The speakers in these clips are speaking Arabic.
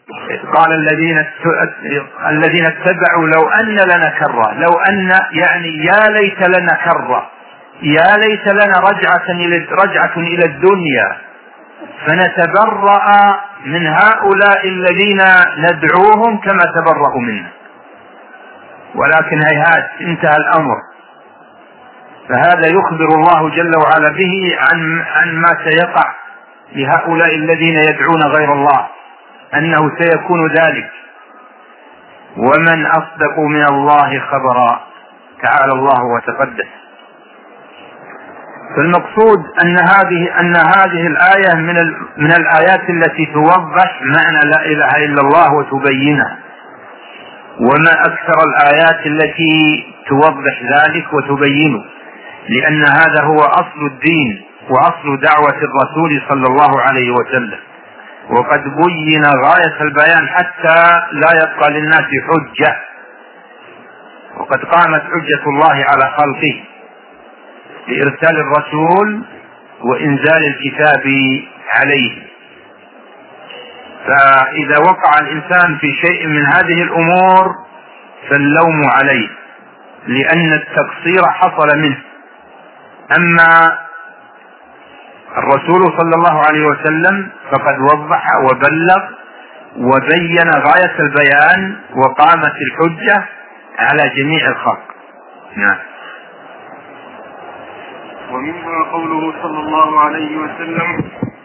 قال الذين اتبعوا لو أن لنا كرة، لو أن يعني يا ليت لنا كرة، يا ليت لنا رجعة إلى الدنيا فنتبرأ من هؤلاء الذين ندعوهم كما تبرأوا منا، ولكن هيهات انتهى الأمر. فهذا يخبر الله جل وعلا به عن ما سيقع لهؤلاء الذين يدعون غير الله، أنه سيكون ذلك. ومن أصدق من الله خبرا، تعالى الله وتقدس. فالمقصود أن هذه الآية من الآيات التي توضح معنى لا إله إلا الله وتبينه، وما أكثر الآيات التي توضح ذلك وتبينه، لأن هذا هو أصل الدين وأصل دعوة الرسول صلى الله عليه وسلم. وقد بين غاية البيان حتى لا يبقى للناس حجة، وقد قامت حجة الله على خلقه بإرسال الرسول وإنزال الكتاب عليه. فإذا وقع الإنسان في شيء من هذه الأمور فاللوم عليه، لأن التقصير حصل منه. أما الرسول صلى الله عليه وسلم فقد وضح وبلغ وبين غاية البيان، وقامت الحجة على جميع الخلق. نعم. ومنها قوله صلى الله عليه وسلم: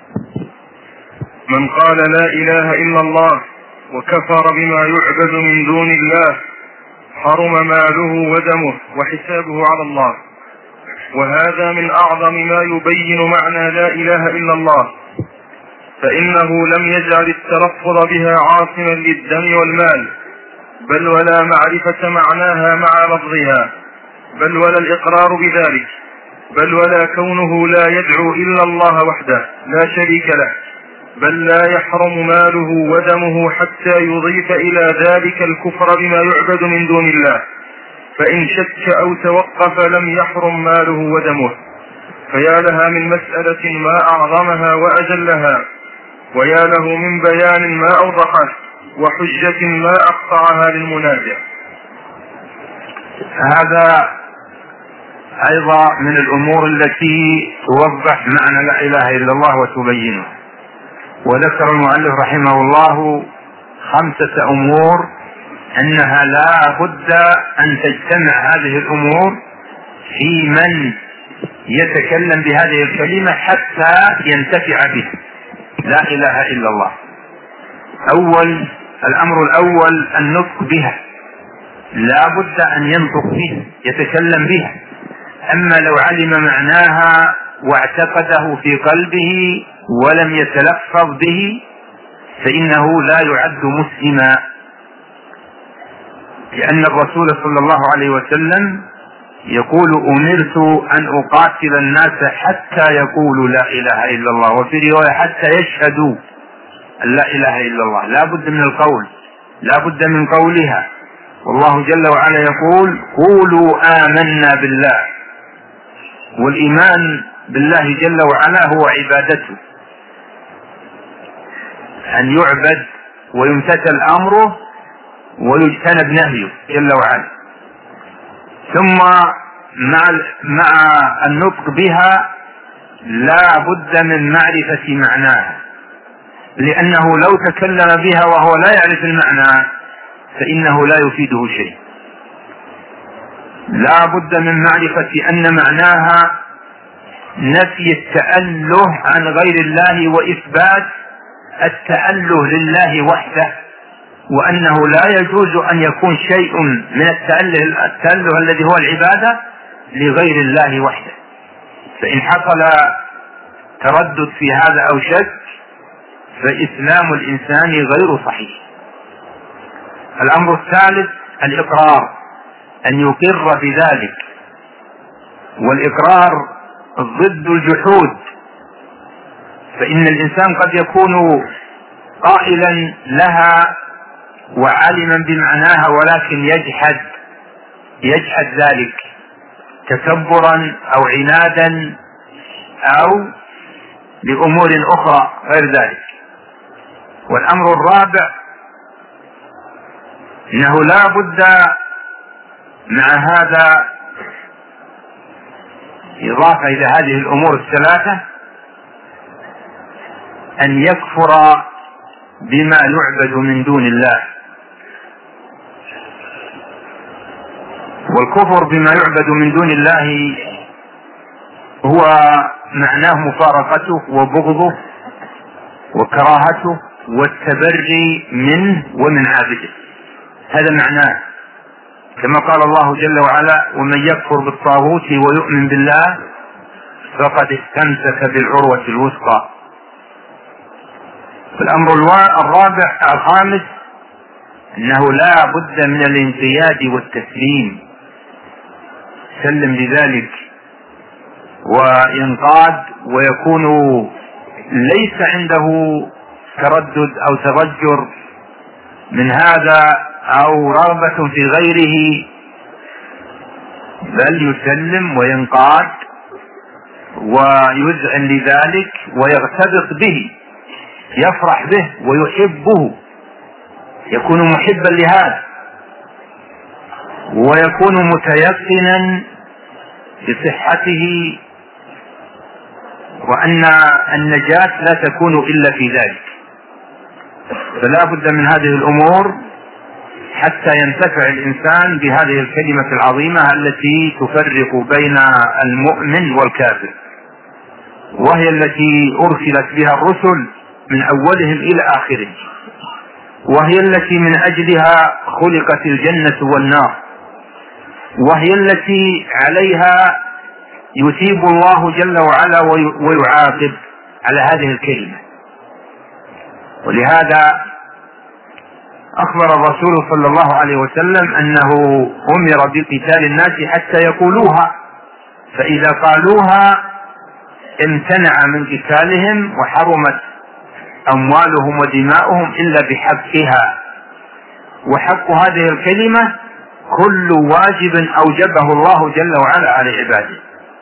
من قال لا إله إلا الله وكفر بما يعبد من دون الله حرم ماله ودمه وحسابه على الله. وهذا من أعظم ما يبين معنى لا إله إلا الله، فإنه لم يجعل التلفظ بها عاصما للدم والمال، بل ولا معرفة معناها مع لفظها، بل ولا الإقرار بذلك، بل ولا كونه لا يدعو إلا الله وحده لا شريك له، بل لا يحرم ماله ودمه حتى يضيف إلى ذلك الكفر بما يعبد من دون الله، فإن شك أو توقف لم يحرم ماله ودمه. فيا لها من مسألة ما أعظمها وأجلها، ويا له من بيان ما أوضحه، وحجة ما أقطعها للمنازع. هذا أيضا من الأمور التي توضح معنى لا إله إلا الله وتبينه. وذكر المؤلف رحمه الله 5 أمور أنها لا بد أن تجتمع هذه الأمور في من يتكلم بهذه الكلمة حتى ينتفع به. لا إله إلا الله. الأمر الأول النطق بها، لا بد أن ينطق بها يتكلم بها. أما لو علم معناها واعتقده في قلبه ولم يتلفظ به فإنه لا يعد مسلما، لأن الرسول صلى الله عليه وسلم يقول: أمرت أن أقاتل الناس حتى يقولوا لا إله إلا الله، وفي رواية حتى يشهدوا أن لا إله إلا الله. لا بد من القول، لا بد من قولها. والله جل وعلا يقول: قولوا آمنا بالله. والإيمان بالله جل وعلا هو عبادته، أن يعبد ويمتثل أمره ويجتنب نهيه جل وعلا. ثم مع النطق بها لا بد من معرفة معناها، لأنه لو تكلم بها وهو لا يعرف المعنى فإنه لا يفيده شيء. لا بد من معرفة أن معناها نفي التأله عن غير الله وإثبات التأله لله وحده، وأنه لا يجوز أن يكون شيء من التأله الذي هو العبادة لغير الله وحده. فإن حصل تردد في هذا أو شك فإسلام الإنسان غير صحيح. الأمر الثالث الإقرار، أن يقر بذلك، والإقرار ضد الجحود. فإن الإنسان قد يكون قائلا لها وعالما بمعناها ولكن يجحد ذلك تكبرا أو عنادا أو لأمور أخرى غير ذلك. والأمر الرابع إنه لا بد مع هذا إضافة إلى هذه الأمور الثلاثة أن يكفر بما يعبد من دون الله. والكفر بما يعبد من دون الله هو معناه مفارقته وبغضه وكراهته والتبري منه ومن عابده، هذا معناه، كما قال الله جل وعلا: ومن يكفر بالطاغوت ويؤمن بالله فقد استمسك بالعروة الوثقى. الأمر الخامس أنه لا بد من الانقياد والتسليم، سلم بذلك وينقاد ويكون ليس عنده تردد أو تضجر من هذا أو رغبة في غيره، بل يسلم وينقاد ويذعن لذلك ويغتبط به، يفرح به ويحبه، يكون محبا لهذا ويكون متيقنا بصحته وأن النجاة لا تكون إلا في ذلك. فلا بد من هذه الأمور حتى ينتفع الإنسان بهذه الكلمة العظيمة التي تفرق بين المؤمن والكافر، وهي التي أرسلت بها الرسل من أولهم إلى آخرهم، وهي التي من أجلها خلقت الجنة والنار، وهي التي عليها يثيب الله جل وعلا ويعاقب على هذه الكلمة. ولهذا أخبر الرسول صلى الله عليه وسلم أنه أمر بقتال الناس حتى يقولوها، فإذا قالوها امتنع من قتالهم وحرمت أموالهم ودماؤهم إلا بحقها. وحق هذه الكلمة كل واجب أوجبه الله جل وعلا على عباده،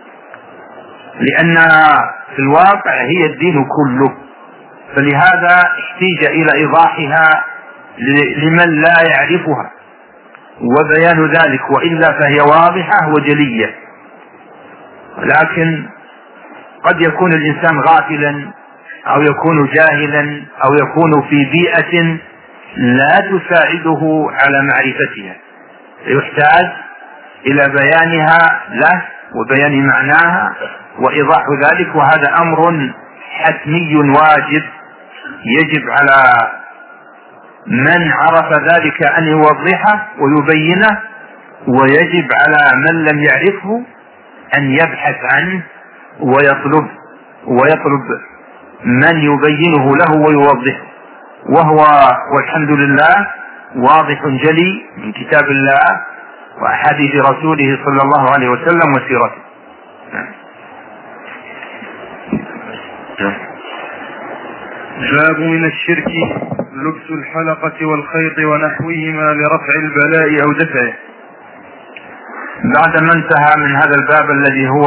لأنها في الواقع هي الدين كله، فلهذا احتيج إلى إيضاحها لمن لا يعرفها وبيان ذلك، وإلا فهي واضحة وجلية. لكن قد يكون الإنسان غافلا أو يكون جاهلا أو يكون في بيئة لا تساعده على معرفتها، يحتاج إلى بيانها له وبيان معناها وإيضاح ذلك، وهذا أمر حتمي واجب يجب على من عرف ذلك أن يوضحه ويبينه، ويجب على من لم يعرفه أن يبحث عنه ويطلب من يبينه له ويوضحه، وهو والحمد لله واضح جلي من كتاب الله وأحاديث رسوله صلى الله عليه وسلم وسيرته. باب من الشرك لبس الحلقة والخيط ونحوهما لرفع البلاء أو دفعه. بعد ما انتهى من هذا الباب الذي هو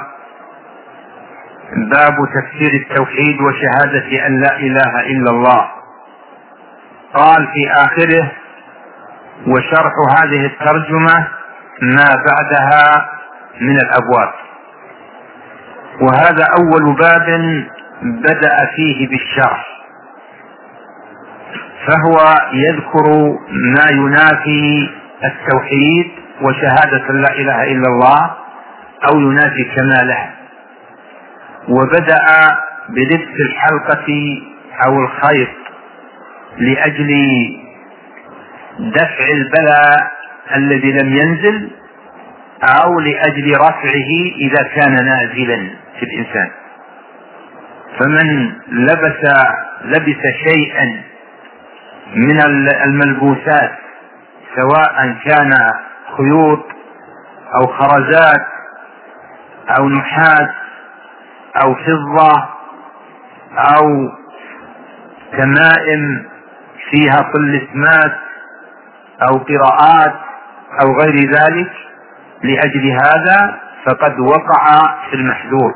باب تفسير التوحيد وشهادة أن لا إله إلا الله، قال في آخره: وشرح هذه الترجمة ما بعدها من الأبواب. وهذا أول باب بدأ فيه بالشرح، فهو يذكر ما ينافي التوحيد وشهادة لا إله إلا الله أو ينافي كمالها. وبدأ بلبس الحلقة أو الخيط لأجل دفع البلاء الذي لم ينزل أو لأجل رفعه إذا كان نازلا في الإنسان. فمن لبس شيئا من الملبوسات سواء كان خيوط أو خرزات أو نحاس أو فضة أو تمائم فيها طلسمات أو قراءات أو غير ذلك، لأجل هذا فقد وقع في المحذور،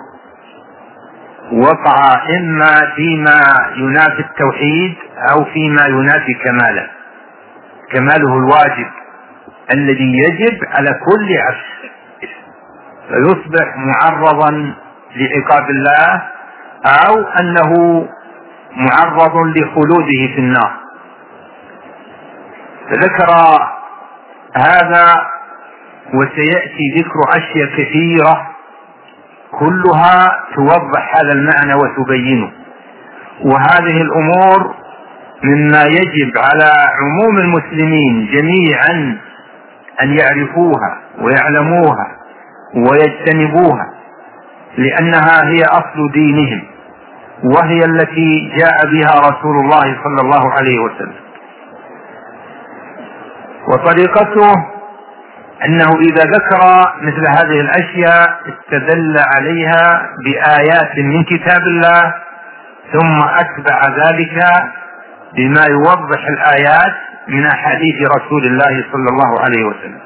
وقع إما فيما ينافي التوحيد أو فيما ينافي كماله. كماله الواجب الذي يجب على كل عبد، فيصبح معرضا لعقاب الله أو أنه معرض لخلوده في النار. فذكر هذا، وسيأتي ذكر أشياء كثيرة كلها توضح هذا المعنى وتبينه. وهذه الأمور مما يجب على عموم المسلمين جميعا أن يعرفوها ويعلموها ويجتنبوها، لأنها هي أصل دينهم، وهي التي جاء بها رسول الله صلى الله عليه وسلم. وطريقته أنه إذا ذكر مثل هذه الأشياء استدل عليها بآيات من كتاب الله، ثم أتبع ذلك بما يوضح الآيات من أحاديث رسول الله صلى الله عليه وسلم،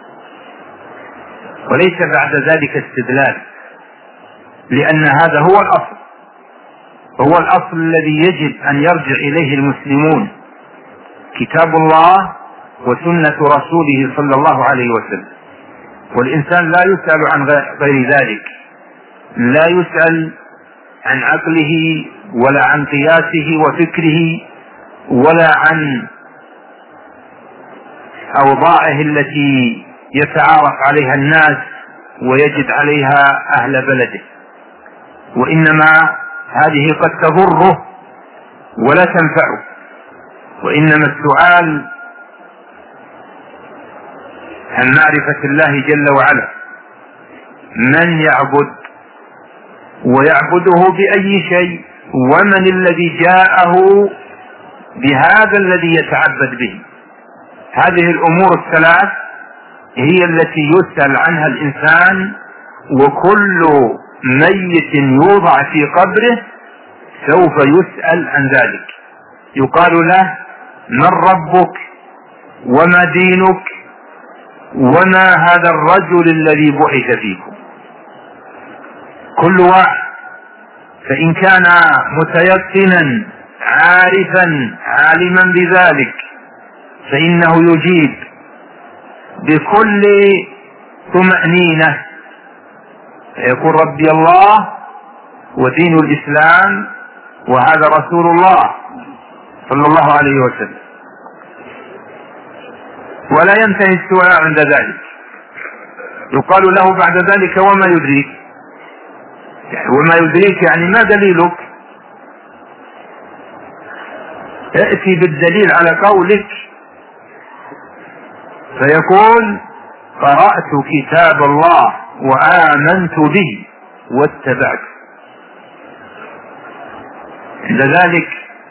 وليس بعد ذلك استدلال، لأن هذا هو الأصل، هو الأصل الذي يجب أن يرجع إليه المسلمون، كتاب الله وسنة رسوله صلى الله عليه وسلم. والإنسان لا يسأل عن غير ذلك، لا يسأل عن عقله ولا عن قياسه وفكره ولا عن أوضاعه التي يتعارف عليها الناس ويجد عليها أهل بلده، وإنما هذه قد تضره ولا تنفعه. وإنما السؤال عن معرفة الله جل وعلا، من يعبد ويعبده بأي شيء، ومن الذي جاءه بهذا الذي يتعبد به. هذه الأمور الثلاث هي التي يسأل عنها الإنسان، وكل ميت يوضع في قبره سوف يسأل عن ذلك. يقال له: من ربك وما دينك وما هذا الرجل الذي بعث فيكم. كل واحد فإن كان متيقنا عارفا عالما بذلك فإنه يجيب بكل طمأنينة، يقول: ربي الله ودين الإسلام وهذا رسول الله صلى الله عليه وسلم. ولا ينتهي السؤال عند ذلك، يقال له بعد ذلك: وما يدريك؟ وما يدريك يعني ما دليلك؟ ائتي بالدليل على قولك. فيقول: قرأت كتاب الله وآمنت به واتبعت. عند ذلك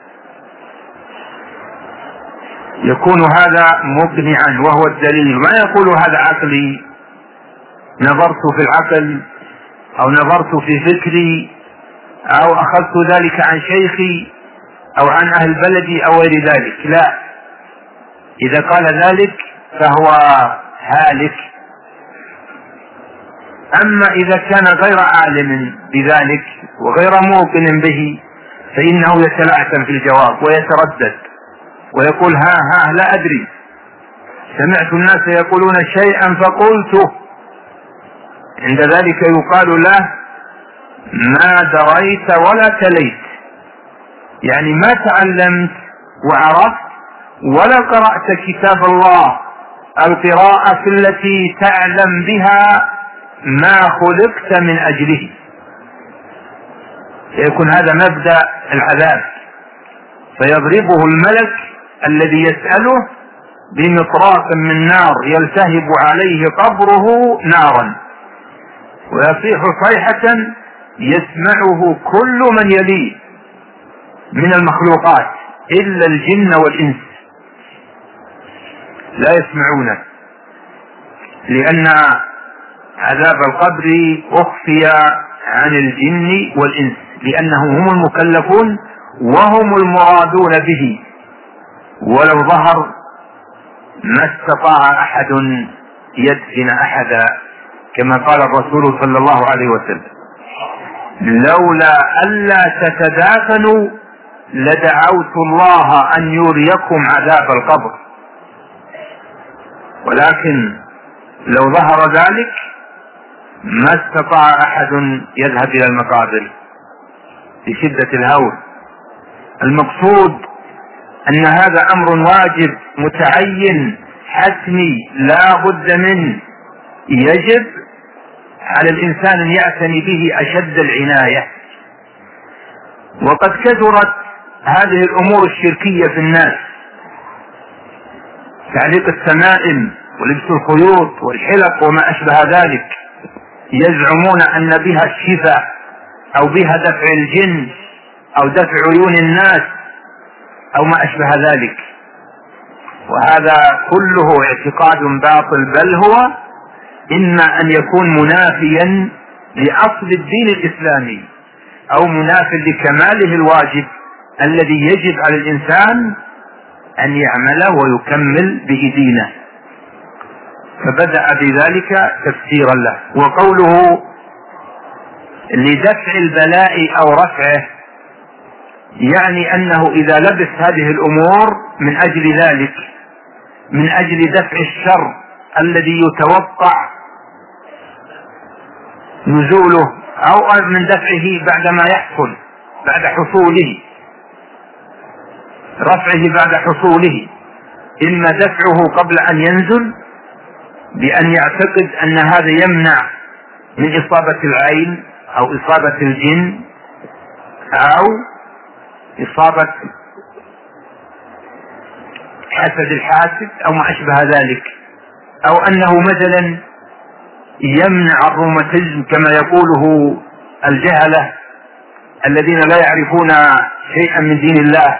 يكون هذا مقنعا وهو الدليل، ما يقول هذا عقلي، نظرت في العقل أو نظرت في فكري أو أخذت ذلك عن شيخي أو عن أهل بلدي أو غير ذلك. لا، إذا قال ذلك فهو هالك. أما إذا كان غير عالم بذلك وغير موقن به فإنه يتلعثم في الجواب ويتردد ويقول: ها لا أدري، سمعت الناس يقولون شيئا فقلته. عند ذلك يقال له: ما دريت ولا تليت، يعني ما تعلمت وعرفت ولا قرأت كتاب الله القراءة التي تعلم بها ما خلقت من أجله. يكون هذا مبدأ العذاب، فيضربه الملك الذي يسأله بمطراق من نار يلتهب عليه قبره نارا، ويصيح صيحة يسمعه كل من يليه من المخلوقات إلا الجن والإنس، لا يسمعونه، لأن عذاب القبر أخفي عن الجن والإنس، لأنهم هم المكلفون وهم المرادون به، ولو ظهر ما استطاع أحد يدفن أحدا، كما قال الرسول صلى الله عليه وسلم: لولا ألا تتدافنوا لدعوت الله أن يريكم عذاب القبر. ولكن لو ظهر ذلك ما استطاع أحد يذهب إلى المقابر لشدة الهول. المقصود أن هذا أمر واجب متعين حتمي لا بد منه، يجب على الإنسان أن يعتني به أشد العناية. وقد كثرت هذه الأمور الشركية في الناس، تعليق التمائم ولبس الخيوط والحلق وما أشبه ذلك، يزعمون أن بها الشفاء أو بها دفع الجن أو دفع عيون الناس أو ما أشبه ذلك، وهذا كله اعتقاد باطل، بل هو إما أن يكون منافيا لأصل الدين الإسلامي أو مناف لكماله الواجب الذي يجب على الإنسان أن يعمله ويكمل به دينه. فبدأ بذلك تفسيرا له. وقوله لدفع البلاء أو رفعه، يعني أنه إذا لبس هذه الأمور من أجل ذلك، من أجل دفع الشر الذي يتوقع نزوله أو من دفعه بعدما يحصل، بعد حصوله، رفعه بعد حصوله، إما دفعه قبل أن ينزل بأن يعتقد أن هذا يمنع من إصابة العين أو إصابة الجن أو إصابة حسد الحاسد أو ما أشبه ذلك، أو أنه مثلا يمنع الروماتيزم كما يقوله الجهلة الذين لا يعرفون شيئا من دين الله،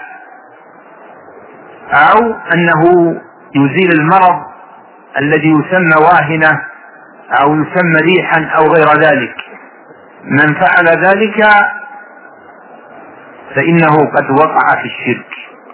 أو أنه يزيل المرض الذي يسمى واهنة أو يسمى ريحا أو غير ذلك. من فعل ذلك فإنه قد وقع في الشرك،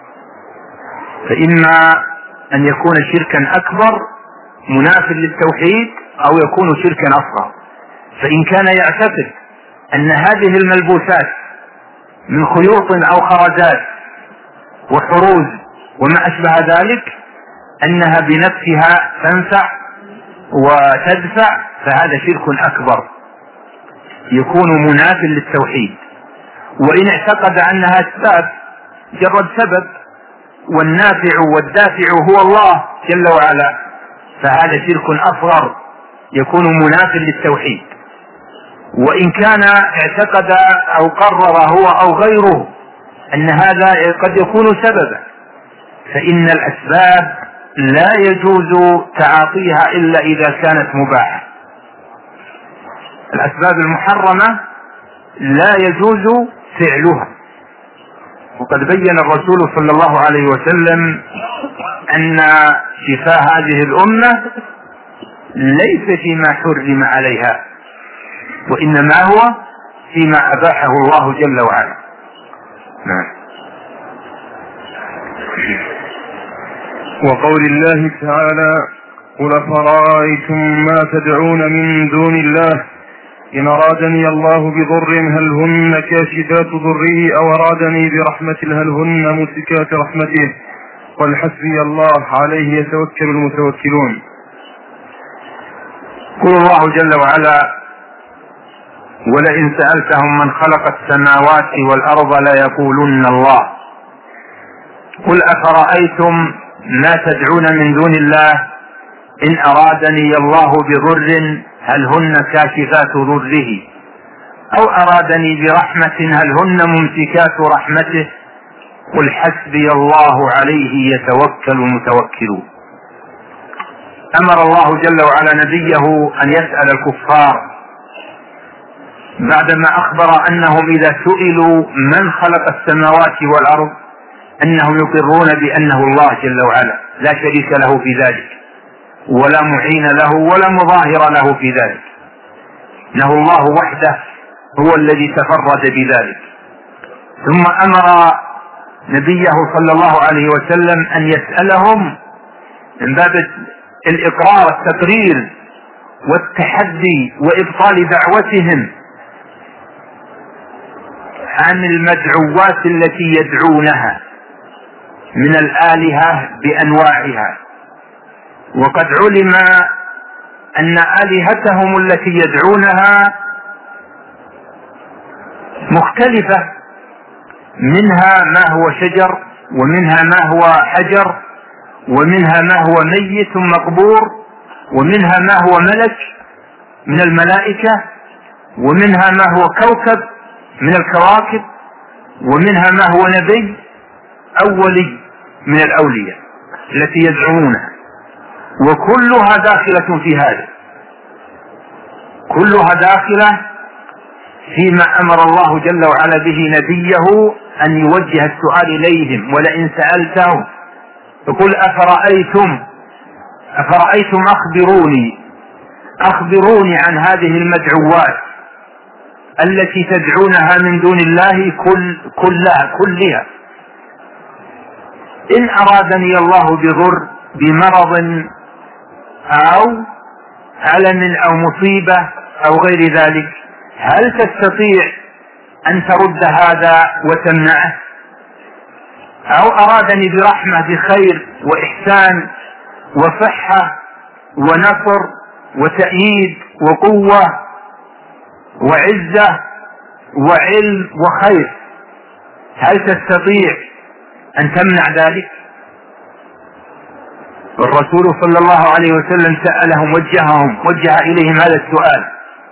فإما أن يكون شركا أكبر مناف للتوحيد أو يكون شركا أصغر. فإن كان يعتقد أن هذه الملبوسات من خيوط أو خرزات وحروز وما أشبه ذلك أنها بنفسها تنفع وتدفع، فهذا شرك أكبر يكون مناف للتوحيد. وإن اعتقد أنها أسباب، جرد سبب، والنافع والدافع هو الله جل وعلا، فهذا شرك أصغر يكون مناف للتوحيد. وإن كان اعتقد أو قرر هو أو غيره أن هذا قد يكون سببا، فإن الأسباب لا يجوز تعاطيها إلا إذا كانت مباحة. الأسباب المحرمة لا يجوز فعلها. وقد بين الرسول صلى الله عليه وسلم أن شفاء هذه الأمة ليس فيما حرم عليها، وإنما هو فيما أباحه الله جل وعلا. وقول الله تعالى: قل أفرأيتم ما تدعون من دون الله إن أرادني الله بضر هل هن كاشفات ضره أو أرادني برحمة هل هن ممسكات رحمته قل حسبي الله عليه يتوكل المتوكلون. قل الله جل وعلا: ولئن سألتهم من خلق السماوات والأرض ليقولن الله. قل أفرأيتم ما تدعون من دون الله إن أرادني الله بضر هل هن كاشفات ضره أو أرادني برحمة هل هن ممسكات رحمته قل حسبي الله عليه يتوكل المتوكلون. أمر الله جل وعلا نبيه أن يسأل الكفار بعدما أخبر أنهم إذا سئلوا من خلق السماوات والأرض أنهم يقرون بأنه الله جل وعلا لا شريك له في ذلك ولا معين له ولا مظاهر له في ذلك، إنه الله وحده هو الذي تفرد بذلك. ثم أمر نبيه صلى الله عليه وسلم أن يسألهم من باب الإقرار التقرير والتحدي وإبطال دعوتهم عن المدعوات التي يدعونها من الآلهة بأنواعها وقد علم أن آلهتهم التي يدعونها مختلفة، منها ما هو شجر، ومنها ما هو حجر، ومنها ما هو ميت مقبور، ومنها ما هو ملك من الملائكة، ومنها ما هو كوكب من الكواكب، ومنها ما هو نبي أو ولي من الأولياء التي يدعونها، وكلها داخلة في هذا، كلها داخلة فيما أمر الله جل وعلا به نبيه أن يوجه السؤال إليهم. ولئن سألتهم فقل أفرأيتم أخبروني عن هذه المدعوات التي تدعونها من دون الله كلها إن أرادني الله بضر بمرض أو ألم أو مصيبة أو غير ذلك، هل تستطيع أن ترد هذا وتمنعه؟ أو أرادني برحمة بخير وإحسان وصحة ونصر وتأييد وقوة وعزة وعلم وخير، هل تستطيع أن تمنع ذلك؟ الرسول صلى الله عليه وسلم سألهم، وجه إليهم هذا السؤال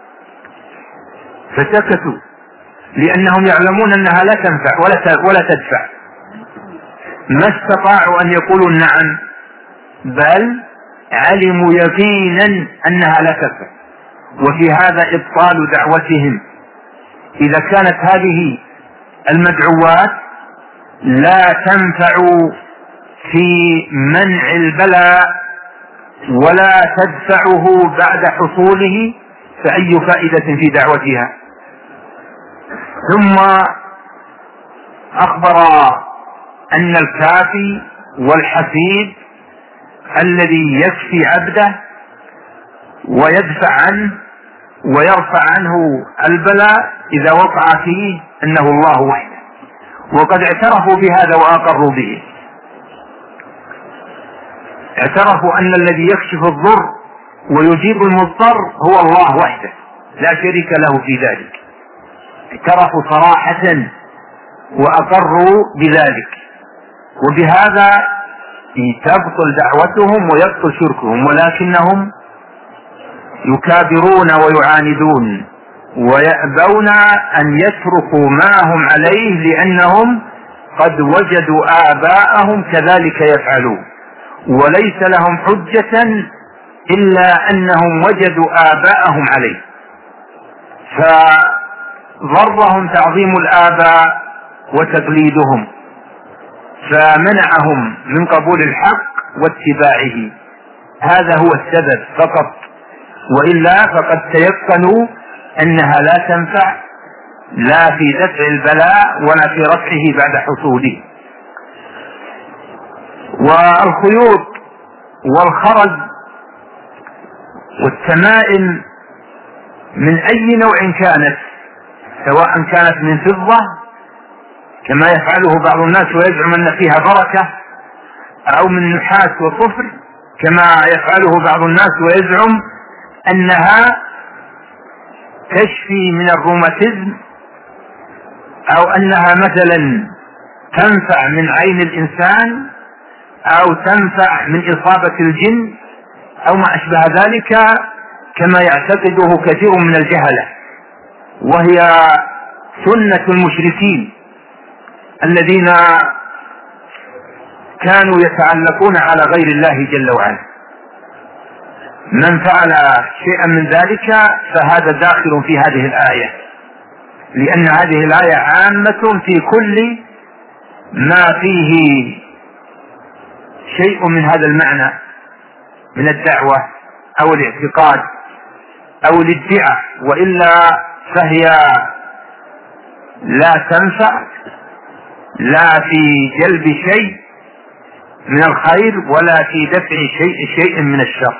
فسكتوا، لأنهم يعلمون أنها لا تنفع ولا تدفع، ما استطاعوا أن يقولوا نعم، بل علموا يقينا أنها لا تنفع. وفي هذا إبطال دعوتهم. إذا كانت هذه المدعوات لا تنفع في منع البلاء ولا تدفعه بعد حصوله، فأي فائدة في دعوتها؟ ثم أخبر أن الكافي والحفيد الذي يكفي عبده ويدفع عنه ويرفع عنه البلاء إذا وقع فيه أنه الله وحده، وقد اعترفوا بهذا وأقروا به، اعترفوا أن الذي يكشف الضر ويجيب المضطر هو الله وحده لا شريك له في ذلك، اعترفوا صراحة وأقروا بذلك، وبهذا تبطل دعوتهم ويبطل شركهم، ولكنهم يكابرون ويعاندون ويأبون أن يتركوا ما هم عليه، لأنهم قد وجدوا آباءهم كذلك يفعلون، وليس لهم حجة إلا أنهم وجدوا آباءهم عليه، فضرهم تعظيم الآباء وتقليدهم، فمنعهم من قبول الحق واتباعه، هذا هو السبب فقط، وإلا فقد تيقنوا أنها لا تنفع لا في دفع البلاء ولا في رفعه بعد حصوله. والخيوط والخرز والتمائم من أي نوع كانت، سواء كانت من فضة كما يفعله بعض الناس ويزعم أن فيها بركة، أو من نحاس وصفر كما يفعله بعض الناس ويزعم أنها تشفي من الروماتيزم، أو أنها مثلا تنفع من عين الإنسان، أو تنفع من إصابة الجن، أو ما أشبه ذلك كما يعتقده كثير من الجهلة، وهي سنة المشركين الذين كانوا يتعلقون على غير الله جل وعلا. من فعل شيئا من ذلك فهذا داخل في هذه الآية، لأن هذه الآية عامة في كل ما فيه شيء من هذا المعنى من الدعوة أو الاعتقاد أو الادعاء، وإلا فهي لا تنفع لا في جلب شيء من الخير ولا في دفع شيء من الشر،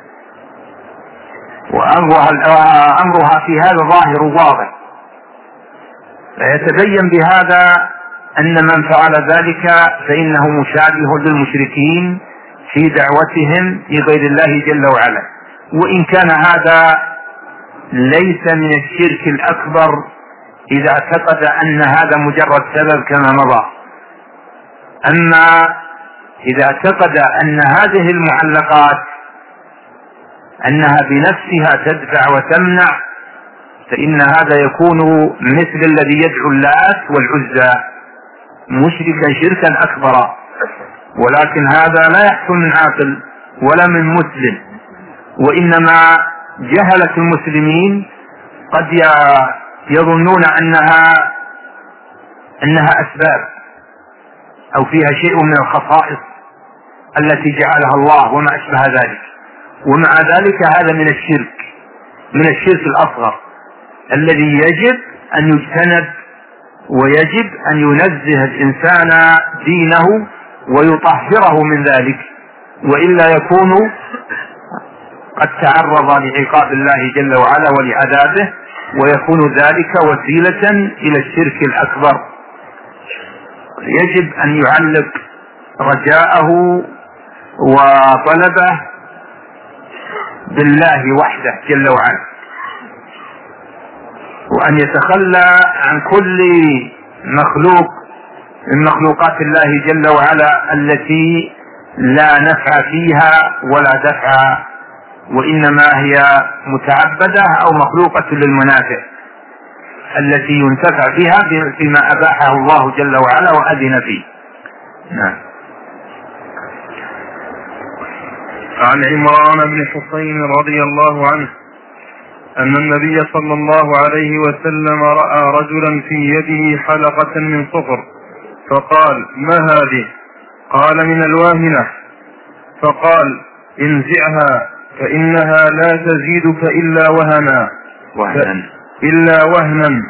وأمرها في هذا ظاهر واضح. فيتبين بهذا أن من فعل ذلك فإنه مشابه للمشركين في دعوتهم لغير الله جل وعلا. وإن كان هذا ليس من الشرك الأكبر إذا اعتقد أن هذا مجرد سبب كما مضى. أما إذا اعتقد أن هذه المعلقات أنها بنفسها تدفع وتمنع فإن هذا يكون مثل الذي يدعو اللات والعزى مشركا شركا أكبر. ولكن هذا لا يحصل من عاقل ولا من مسلم، وإنما جهلة المسلمين قد يظنون أنها أسباب أو فيها شيء من الخصائص التي جعلها الله وما أشبه ذلك. ومع ذلك هذا من الشرك الأصغر الذي يجب أن يجتنب، ويجب أن ينزه الإنسان دينه ويطهره من ذلك، وإلا يكون قد تعرض لعقاب الله جل وعلا ولعذابه، ويكون ذلك وسيلة إلى الشرك الأكبر. يجب أن يعلق رجاءه وطلبه بالله وحده جل وعلا، وأن يتخلى عن كل مخلوق من مخلوقات الله جل وعلا التي لا نفع فيها ولا دفع، وإنما هي متعبدة أو مخلوقة للمنافع التي ينتفع بها فيما أباحه الله جل وعلا وأذن فيه. نعم. عن عمران بن حسين رضي الله عنه أن النبي صلى الله عليه وسلم رأى رجلا في يده حلقة من صفر فقال: ما هذه؟ قال: من الواهنة. فقال: انزعها فإنها لا تزيدك إلا وهنا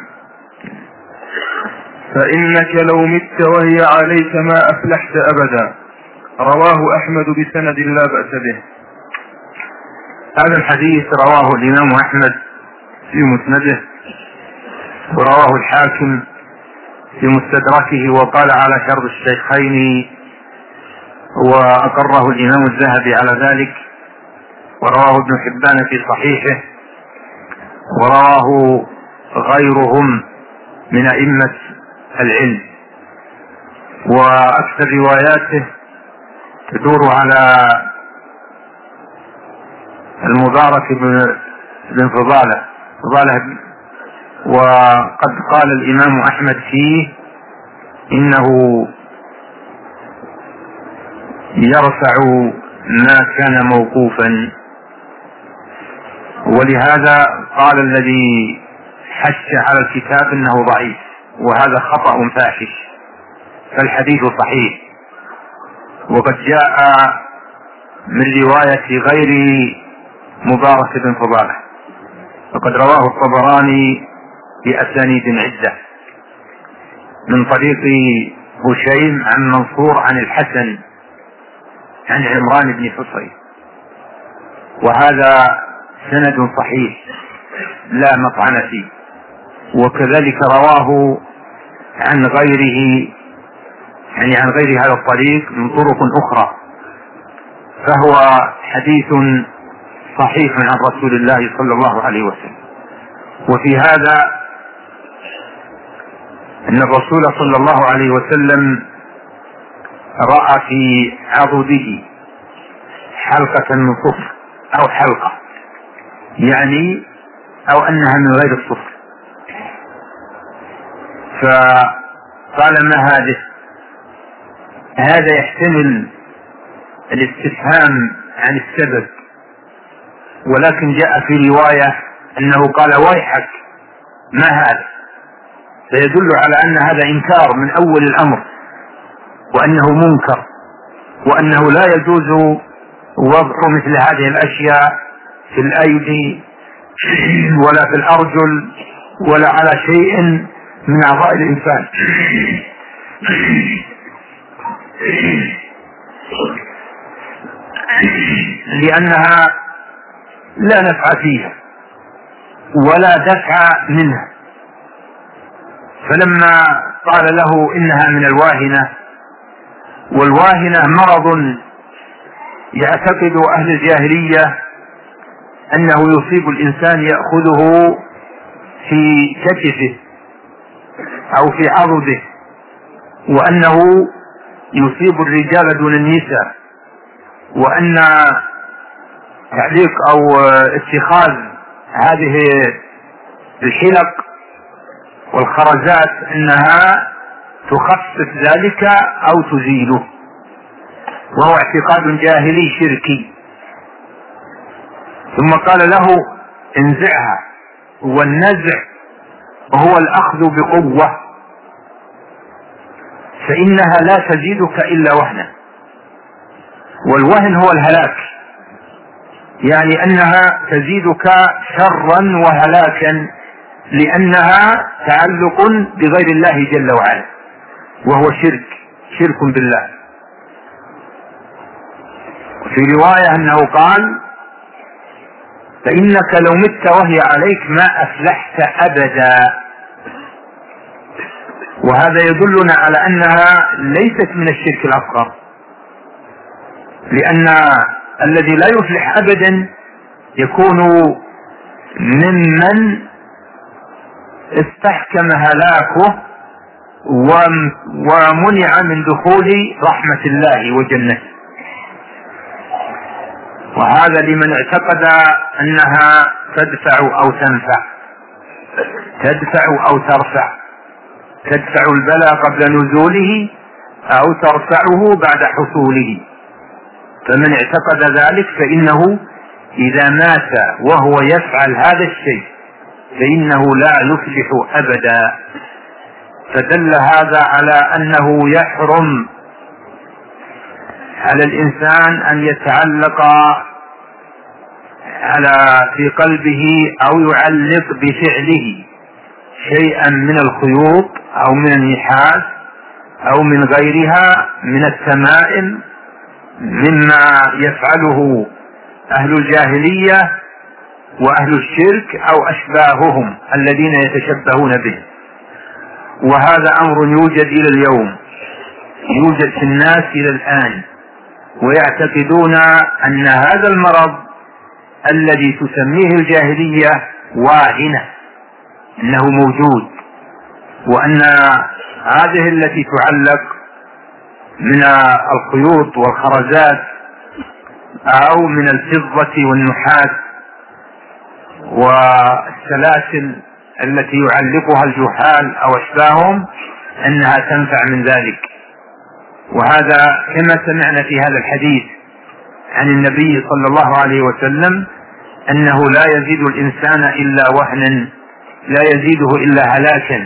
فإنك لو مت وهي عليك ما أفلحت أبدا. رواه أحمد بسند لا بأس به. هذا الحديث رواه الإمام أحمد في مسنده، ورواه الحاكم في مستدركه، وقال على شرط الشيخين، وأقره الإمام الذهبي على ذلك، ورواه ابن حبان في صحيحه، ورواه غيرهم من أئمة العلم. وأكثر رواياته تدور على المبارك بن فضالة، وقد قال الإمام أحمد فيه إنه يرفع ما كان موقوفا، ولهذا قال الذي حش على الكتاب إنه ضعيف، وهذا خطأ فاحش، فالحديث صحيح. وقد جاء من رواية غير مبارك بن فضالة، وقد رواه الطبراني بأسانيد عدة من طريق هشيم عن منصور عن الحسن عن عمران بن حسين، وهذا سند صحيح لا مطعن فيه. وكذلك رواه عن غيره، يعني عن غير هذا الطريق من طرق أخرى، فهو حديث صحيح عن رسول الله صلى الله عليه وسلم. وفي هذا أن الرسول صلى الله عليه وسلم رأى في عضده حلقة من صفر أو حلقة، يعني أو أنها من غير الصفر، فقال: ما هذه؟ هذا يحتمل الاستفهام عن السبب، ولكن جاء في رواية أنه قال: ويحك ما هذا؟ فيدل على أن هذا إنكار من أول الأمر، وأنه منكر، وأنه لا يجوز وضع مثل هذه الأشياء في الأيدي ولا في الأرجل ولا على شيء من أعضاء الإنسان، لأنها لا نفع فيها ولا دفع منها. فلما قال له إنها من الواهنة، والواهنة مرض يعتقد أهل الجاهلية أنه يصيب الإنسان يأخذه في كتفه أو في عضده، وأنه يصيب الرجال دون النساء، وأن تعليق أو اتخاذ هذه الحلق والخرزات أنها تخفف ذلك أو تزيله، وهو اعتقاد جاهلي شركي. ثم قال له انزعها، والنزع هو الأخذ بقوة، فإنها لا تزيدك إلا وهنا، والوهن هو الهلاك، يعني أنها تزيدك شرا وهلاكا، لأنها تعلق بغير الله جل وعلا، وهو شرك بالله. في رواية أنه قال فإنك لو مت وهي عليك ما أفلحت أبدا. وهذا يدلنا على أنها ليست من الشرك الأصغر، لأن الذي لا يفلح أبدا يكون ممن استحكم هلاكه ومنع من دخول رحمة الله وجنته. وهذا لمن اعتقد أنها تدفع أو تنفع، تدفع أو ترفع، تدفع البلاء قبل نزوله أو ترفعه بعد حصوله. فمن اعتقد ذلك فإنه إذا مات وهو يفعل هذا الشيء فإنه لا يفلح أبدا. فدل هذا على أنه يحرم على الإنسان أن يتعلق في قلبه أو يعلق بفعله شيئا من الخيوط أو من النحاس أو من غيرها من التمائم مما يفعله أهل الجاهلية وأهل الشرك أو أشباههم الذين يتشبهون به. وهذا أمر يوجد إلى اليوم، يوجد في الناس إلى الآن، ويعتقدون أن هذا المرض الذي تسميه الجاهلية واهنة، أنه موجود، وأن هذه التي تعلق من الخيوط والخرزات أو من الفضة والنحاس والسلاسل التي يعلقها الجهال أو أشباههم أنها تنفع من ذلك. وهذا كما سمعنا في هذا الحديث عن النبي صلى الله عليه وسلم أنه لا يزيد الإنسان إلا وهنا، لا يزيده إلا هلاكا،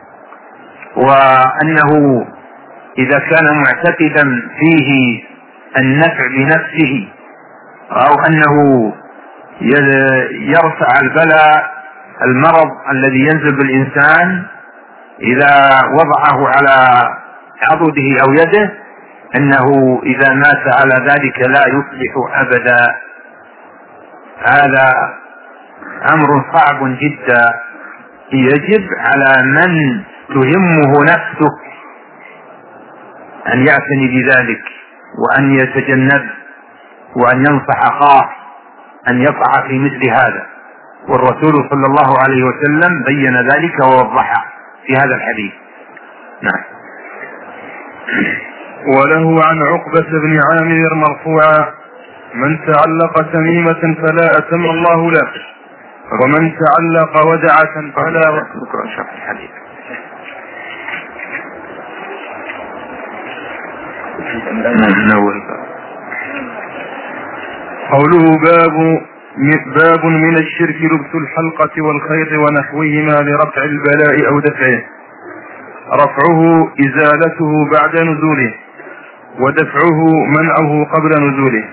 وأنه إذا كان معتقدا فيه النفع بنفسه أو أنه يرفع البلاء المرض الذي ينزل بالإنسان إذا وضعه على عضده أو يده، أنه إذا مات على ذلك لا يفلح أبدا. هذا أمر صعب جدا، يجب على من تهمه نفسه أن يعتني بذلك وأن يتجنب وأن ينصح أخاه أن يقع في مثل هذا. والرسول صلى الله عليه وسلم بين ذلك ووضحه في هذا الحديث. نعم. وله عن عقبة بن عامر مرفوعا: من تعلق تميمة فلا أتم الله له، ومن تعلق ودعة فلا. الحديث. قوله باب من الشرك لبس الحلقة والخيط ونحوهما لرفع البلاء أو دفعه. رفعه إزالته بعد نزوله، ودفعه منعه قبل نزوله.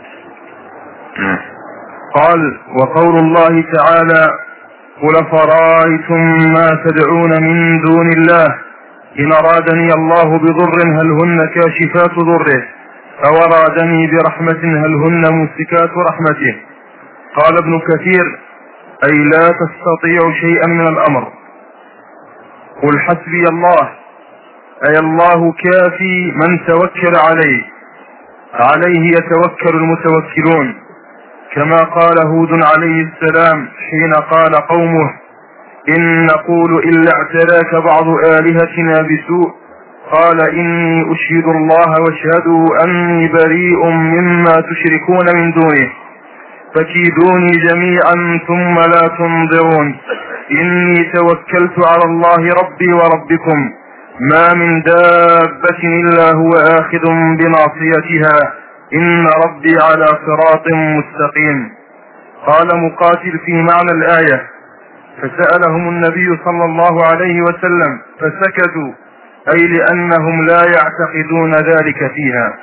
قال: وقول الله تعالى: قل فرأيتم ما تدعون من دون الله إن أرادني الله بضر هل هن كاشفات ضره أو أرادني برحمة هل هن ممسكات رحمته. قال ابن كثير: أي لا تستطيع شيئا من الأمر. قل حسبي الله، أي الله كافي من توكل عليه. عليه يتوكل المتوكلون، كما قال هود عليه السلام حين قال قومه: إن نقول إلا اعتراك بعض آلهتنا بسوء، قال: إني أشهد الله واشهدوا أني بريء مما تشركون من دونه، فكيدوني جميعا ثم لا تنظرون، إني توكلت على الله ربي وربكم، ما من دابة إلا هو آخذ بناصيتها، إن ربي على صراط مستقيم. قال مقاتل في معنى الآية: فسألهم النبي صلى الله عليه وسلم فسكتوا، أي لأنهم لا يعتقدون ذلك فيها.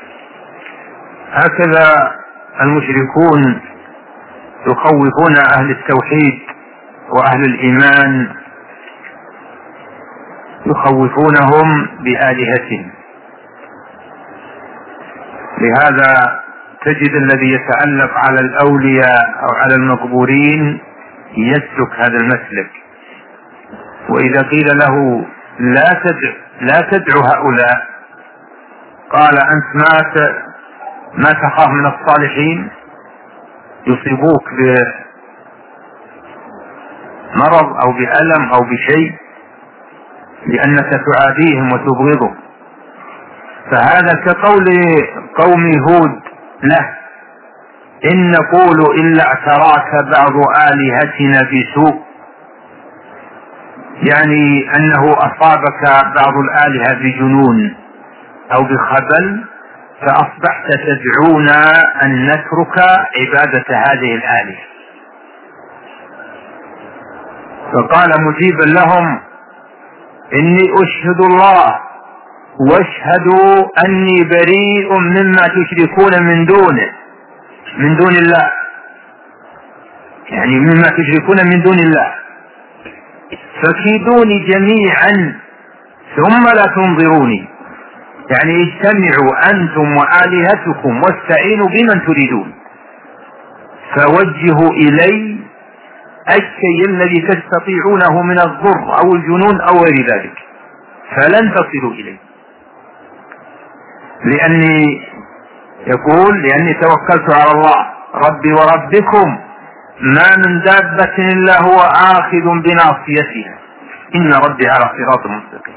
هكذا المشركون يخوفون أهل التوحيد وأهل الإيمان، يخوفونهم بآلهتهم. لهذا تجد الذي يتألف على الأولياء أو على المقبورين يسلك هذا المسلك، وإذا قيل له لا تدعو هؤلاء، قال: أنت ما تخاف من الصالحين يصيبوك بمرض أو بألم أو بشيء لأنك تعاديهم وتبغضهم. فهذا كقول قوم هود له: إن نقول إلا اعتراك بعض آلهتنا بسوء، يعني أنه أصابك بعض الآلهة بجنون أو بخبل فأصبحت تدعونا أن نترك عبادة هذه الآلهة. فقال مجيبا لهم: إني أشهد الله واشهدوا أني بريء مما تشركون من دون الله، يعني مما تشركون من دون الله، فكيدوني جميعا ثم لا تنظروني، يعني اجتمعوا أنتم وآلهتكم واستعينوا بمن تريدون، فوجهوا إلي الشيء الذي تستطيعونه من الضر أو الجنون أو غير ذلك، فلن تصلوا إليه. لأني توكلت على الله ربي وربكم، ما من دابة إلا هو آخذ بناصيتها، إن ربي على صراط مستقيم.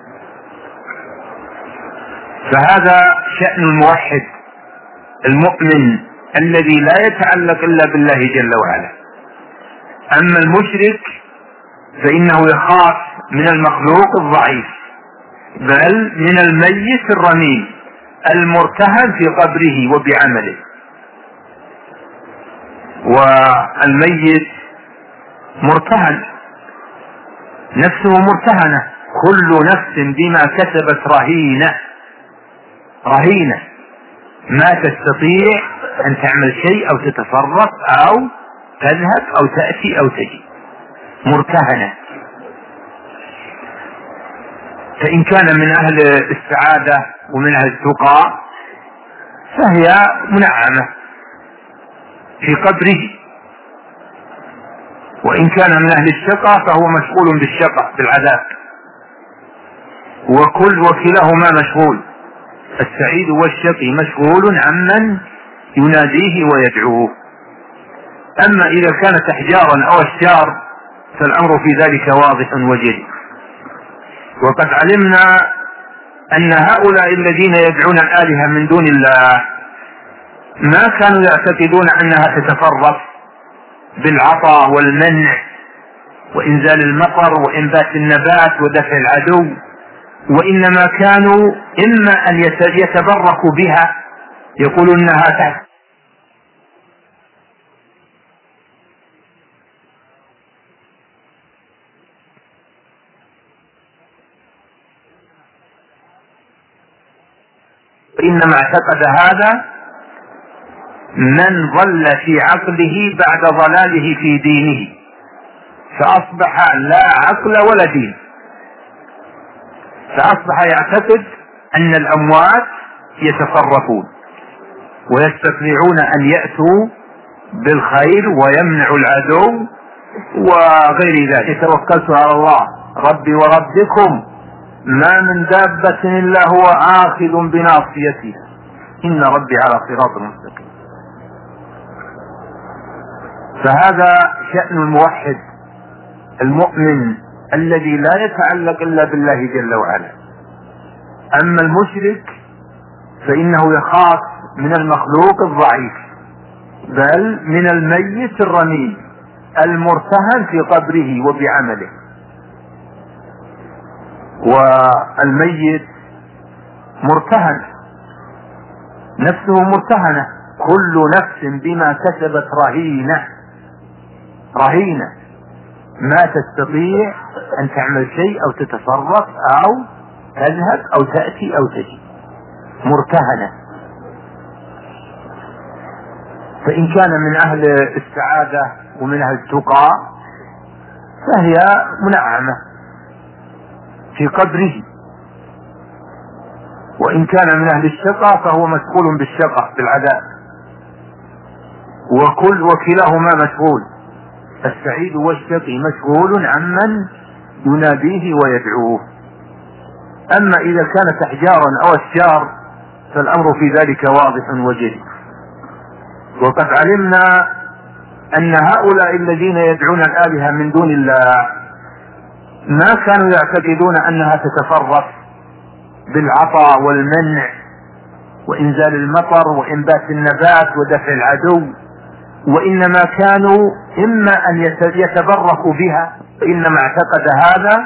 فهذا شأن الموحد المؤمن الذي لا يتعلق إلا بالله جل وعلا. أما المشرك فإنه يخاف من المخلوق الضعيف، بل من الميت الرميم المرتهن في قبره وبعمله. والميت مرتهن، نفسه مرتهنة، كل نفس بما كسبت رهينة، ما تستطيع أن تعمل شيء أو تتصرف أو تذهب أو تأتي أو تجي، مرتهنة. فإن كان من أهل السعادة ومن أهل التقى فهي منعمة في قبره، وإن كان من أهل الشقى فهو مشغول بالشقى بالعذاب، وكلاهما مشغول، السعيد والشقي مشغول عمن يناديه ويدعوه. أما إذا كانت أحجارا أو أشجار فالأمر في ذلك واضح وجلي. وقد علمنا أن هؤلاء الذين يدعون الآلهة من دون الله ما كانوا يعتقدون أنها تتصرف بالعطاء والمنع وإنزال المطر وإنبات النبات ودفع العدو، وإنما كانوا إما أن يتبركوا بها، يقولون أنها تحت إنما اعتقد هذا من ضل في عقله بعد ضلاله في دينه، فأصبح لا عقل ولا دين، فأصبح يعتقد أن الأموات يتصرفون ويستطيعون أن يأتوا بالخير ويمنعوا العدو وغير ذلك. توكلت على الله ربي وربكم، ما من دابة إلا هو آخذ بناصيتها، إن ربي على صراط مستقيم. فهذا شأن الموحد المؤمن الذي لا يتعلق إلا بالله جل وعلا. أما المشرك فإنه يخاف من المخلوق الضعيف، بل من الميت الرميم المرتهن في قبره وبعمله. والميت مرتهن، نفسه مرتهنة، كل نفس بما كسبت رهينة، ما تستطيع أن تعمل شيء أو تتصرف أو تذهب أو تأتي أو تجي، مرتهنة. فإن كان من أهل السعادة ومن أهل التقى فهي منعمة في قبره، وإن كان من أهل الشقى فهو مسؤول بالشقى بالعذاب، وكلاهما مسؤول، السعيد والشقي مسؤول عمن يناديه ويدعوه. أما إذا كانت أحجارا أو أشجار فالأمر في ذلك واضح وجلي. وقد علمنا أن هؤلاء الذين يدعون الآلهة من دون الله ما كانوا يعتقدون أنها تتصرف بالعطاء والمنع وإنزال المطر وإنبات النبات ودفع العدو، وإنما كانوا إما أن يتبركوا بها، إنما اعتقد هذا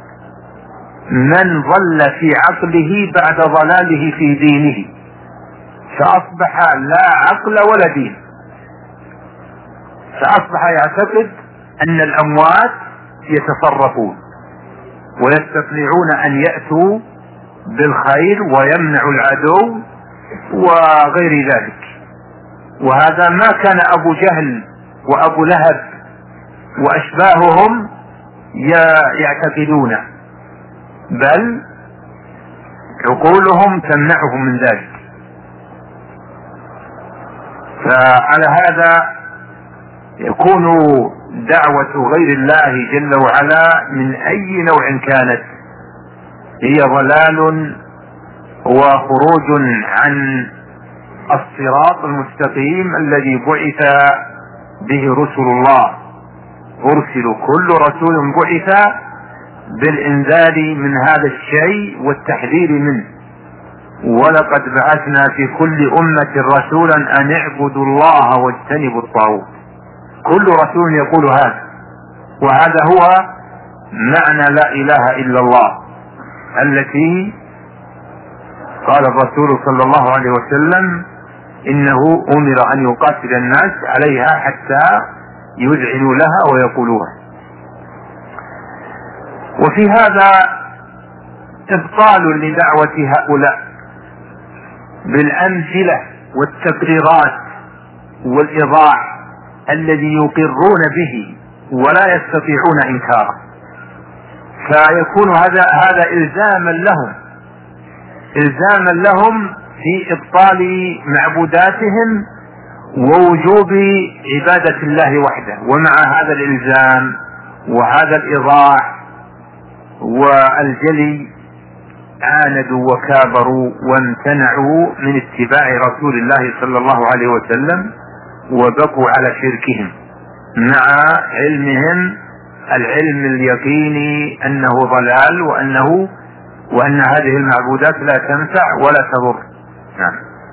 من ضل في عقله بعد ضلاله في دينه، فأصبح لا عقل ولا دين، فأصبح يعتقد أن الأموات يتصرفون ويستطيعون أن يأتوا بالخير ويمنعوا العدو وغير ذلك. وهذا ما كان أبو جهل وأبو لهب وأشباههم يعتقدون، بل عقولهم تمنعهم من ذلك. فعلى هذا يكون دعوة غير الله جل وعلا من أي نوع كانت هي ضلال وخروج عن الصراط المستقيم الذي بعث به رسل الله. أرسل كل رسول بعث بالإنذار من هذا الشيء والتحذير منه، ولقد بعثنا في كل أمة رسولا أن اعبدوا الله واجتنبوا الطاغوت. كل رسول يقول هذا، وهذا هو معنى لا إله إلا الله التي قال الرسول صلى الله عليه وسلم إنه أمر أن يقاتل الناس عليها حتى يذعنوا لها ويقولوها. وفي هذا إبطال لدعوة هؤلاء بالأمثلة والتقريرات والإيضاح الذي يقرون به ولا يستطيعون إنكاره، فيكون هذا إلزاما لهم في إبطال معبوداتهم ووجوب عبادة الله وحده. ومع هذا الإلزام وهذا الإيضاح والجلي عاندوا وكابروا وامتنعوا من اتباع رسول الله صلى الله عليه وسلم وبقوا على شركهم مع علمهم العلم اليقيني أنه ضلال وأن هذه المعبودات لا تنفع ولا تضر. نعم.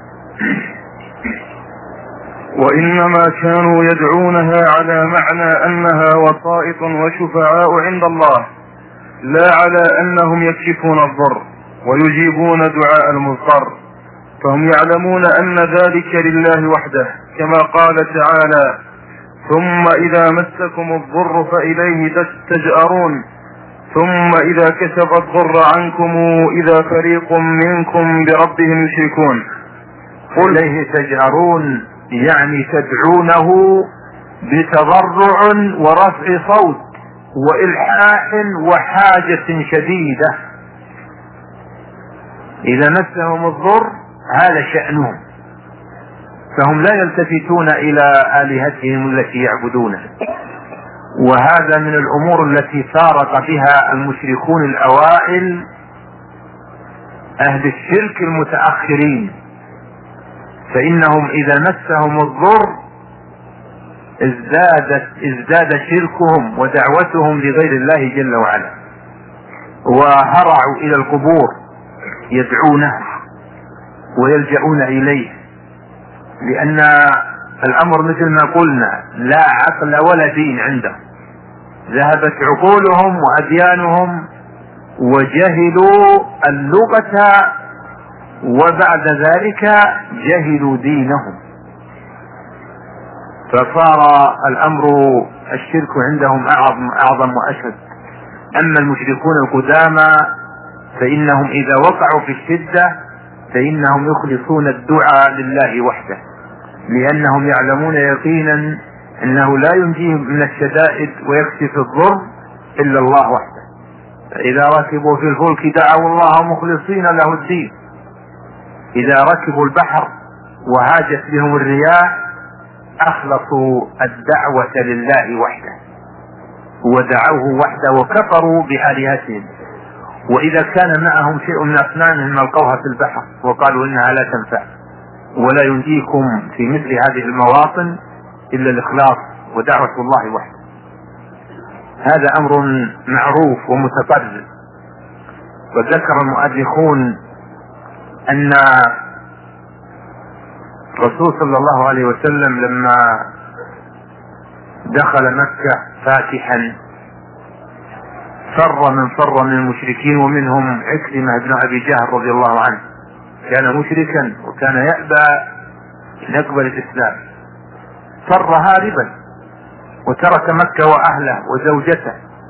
وإنما كانوا يدعونها على معنى أنها وسائط وشفعاء عند الله، لا على أنهم يكشفون الضر ويجيبون دعاء المضطر، فهم يعلمون أن ذلك لله وحده، كما قال تعالى: ثم إذا مسكم الضر فإليه تجأرون، ثم إذا كشف الضر عنكم إذا فريق منكم بربهم يشركون. قل إليه تجأرون يعني تدعونه بتضرع ورفع صوت وإلحاح وحاجة شديدة. إذا مسهم الضر هذا شأنهم، فهم لا يلتفتون إلى آلهتهم التي يعبدونها. وهذا من الأمور التي فارق بها المشركون الأوائل أهل الشرك المتأخرين، فإنهم إذا مسهم الضر ازداد شركهم ودعوتهم لغير الله جل وعلا، وهرعوا إلى القبور يدعونه ويلجؤون إليه، لأن الأمر مثل ما قلنا لا عقل ولا دين عندهم، ذهبت عقولهم وأديانهم وجهلوا اللغة، وبعد ذلك جهلوا دينهم، فصار الأمر الشرك عندهم أعظم وأشد. أما المشركون القدامى فإنهم إذا وقعوا في الشدة فإنهم يخلصون الدعاء لله وحده، لأنهم يعلمون يقينا أنه لا ينجيهم من الشدائد ويكشف الضر إلا الله وحده. فإذا ركبوا في الفلك دعوا الله مخلصين له الدين، إذا ركبوا البحر وهاجت بهم الرياح أخلصوا الدعوة لله وحده ودعوه وحده وكفروا بآلهتهم. وإذا كان معهم شيء من أصنامهم ألقوها في البحر وقالوا إنها لا تنفع ولا ينجيكم في مثل هذه المواطن إلا الإخلاص ودعوة الله وحده. هذا أمر معروف ومتقرر. وذكر المؤرخون أن الرسول صلى الله عليه وسلم لما دخل مكة فاتحا فر من المشركين، ومنهم عكرمة بن أبي جهل رضي الله عنه، كان مشركا وكان يأبى أن يقبل الإسلام، فر هاربا وترك مكة وأهله وزوجته،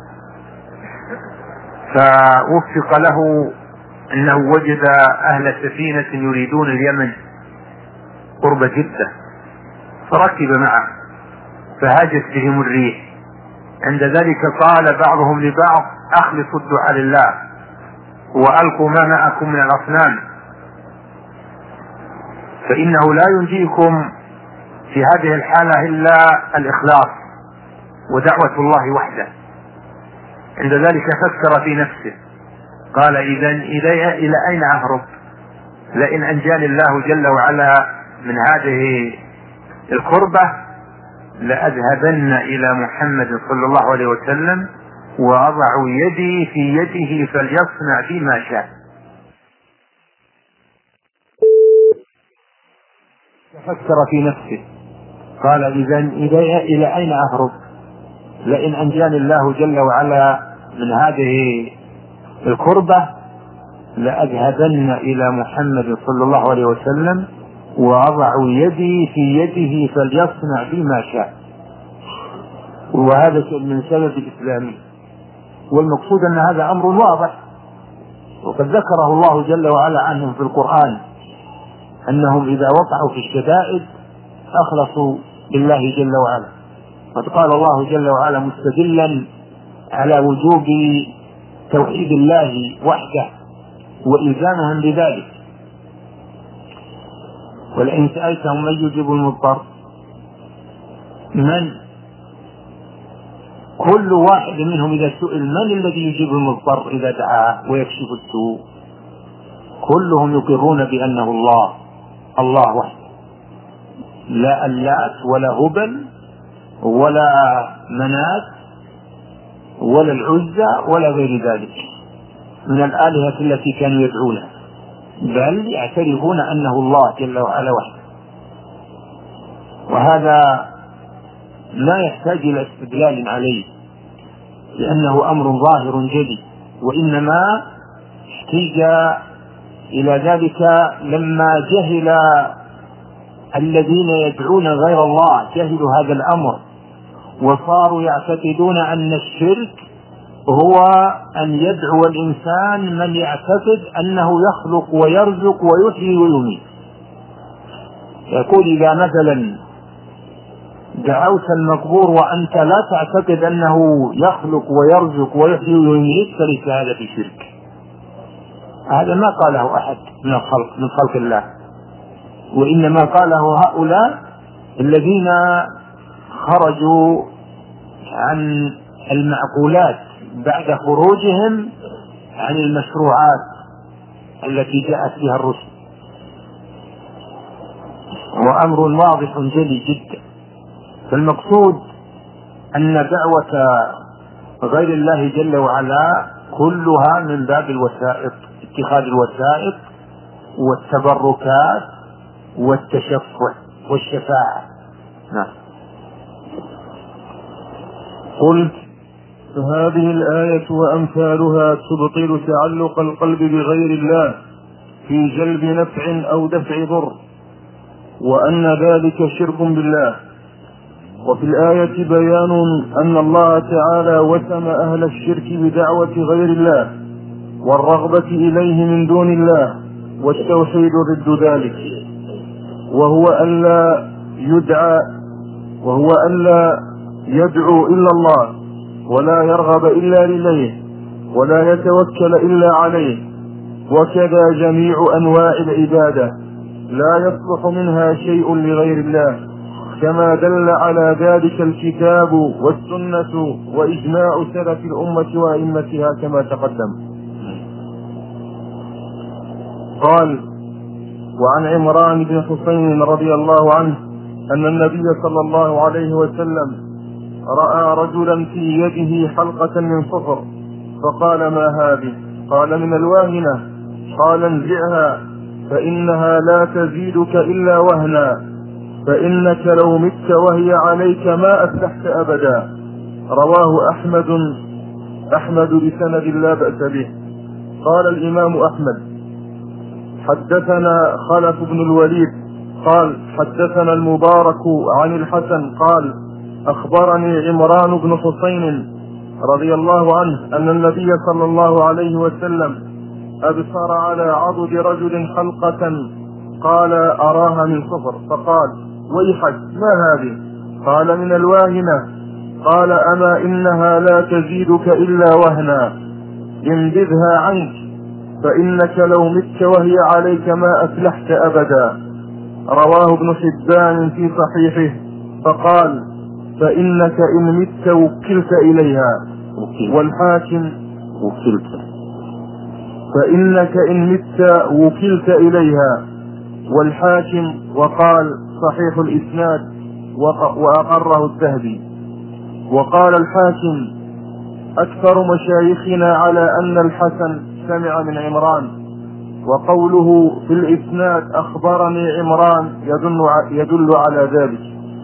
فوفق له أنه وجد أهل سفينة يريدون اليمن قرب جدة، فركب معه فهاجت بهم الريح. عند ذلك قال بعضهم لبعض أخلصوا الدعاء لله وألقوا ما معكم من الأصنام، فإنه لا ينجيكم في هذه الحالة إلا الإخلاص ودعوة الله وحده. عند ذلك فكر في نفسه قال إذن إلى أين أهرب؟ لئن أنجاني الله جل وعلا من هذه الكربة لأذهبن إلى محمد صلى الله عليه وسلم وأضع يدي في يده فليصنع بي ما شاء. فكر في نفسه قال إذن إلى أين أهرب؟ لئن أنجاني الله جل وعلا من هذه الكربة لأذهبن إلى محمد صلى الله عليه وسلم وأضع يدي في يده فليصنع بي ما شاء. وهذا من سبب إسلامه، والمقصود أن هذا أمر واضح، وقد ذكره الله جل وعلا عنهم في القرآن أنهم إذا وقعوا في الشدائد أخلصوا لله جل وعلا. قد قال الله جل وعلا مستدلا على وجوب توحيد الله وحده وإلزامهم بذلك: ولئن سألتهم من يجيب المضطر، من كل واحد منهم إذا سئل من الذي يجيب المضطر إذا دعاه ويكشف السوء، كلهم يقرون بأنه الله وحده، لا اللات ولا هبل ولا منات ولا العزى ولا غير ذلك من الآلهة التي كانوا يدعونها، بل يعترفون أنه الله جل وعلا وحده. وهذا لا يحتاج إلى استدلال عليه، لأنه أمر ظاهر جلي، وإنما احتاج إلى ذلك لما جهل الذين يدعون غير الله، جهلوا هذا الأمر وصاروا يعتقدون أن الشرك هو أن يدعو الإنسان من يعتقد أنه يخلق ويرزق ويحيي ويميت. يقول إذا مثلا دعوت المقبور وأنت لا تعتقد أنه يخلق ويرزق ويحيي ويميت فليس هذا في شرك. هذا ما قاله أحد من خلق الله، وإنما قاله هؤلاء الذين خرجوا عن المعقولات بعد خروجهم عن المشروعات التي جاءت بها الرسل. وهو أمر واضح جلي جدا. فالمقصود أن دعوة غير الله جل وعلا كلها من باب الوسائط، اتخاذ الوسائط والتبركات والتشفع والشفاعة. نعم. قلت: فهذه الآية وأمثالها تبطل تعلق القلب بغير الله في جلب نفع أو دفع ضر، وأن ذلك شرك بالله. وفي الآية بيان أن الله تعالى وسم أهل الشرك بدعوة غير الله والرغبة إليه من دون الله، والتوحيد ضد ذلك، وهو ألا يدعو إلا الله، ولا يرغب إلا إليه، ولا يتوكل إلا عليه. وكذا جميع أنواع العبادة لا يصلح منها شيء لغير الله، كما دل على ذلك الكتاب والسنة وإجماع سلف الأمة وأئمتها كما تقدم. قال: وعن عمران بن حسين رضي الله عنه أن النبي صلى الله عليه وسلم رأى رجلا في يده حلقة من صفر، فقال: ما هذه؟ قال: من الواهنة. قال: انزعها فإنها لا تزيدك إلا وهنا، فإنك لو مت وهي عليك ما أفلحت أبدا. رواه أحمد بسند لا بأس به. قال الإمام أحمد: حدثنا خلف بن الوليد قال: حدثنا المبارك عن الحسن قال: أخبرني عمران بن حسين رضي الله عنه أن النبي صلى الله عليه وسلم أبصر على عضد رجل حلقة، قال: أراها من صفر. فقال: ويحك، ما هذه؟ قال: من الواهنة. قال: أما إنها لا تزيدك إلا وهنا، انبذها عنك، فإنك لو مت وهي عليك ما أفلحت أبدا. رواه ابن حبان في صحيحه. فقال: فإنك إن مت وكلت إليها. والحاكم: فإنك إن مت وكلت إليها. والحاكم. وقال: صحيح الإسناد، وأقره الذهبي. وقال الحاكم: أكثر مشايخنا على أن الحسن سمع من عمران، وقوله في الإسناد أخبرني عمران يدل على ذلك.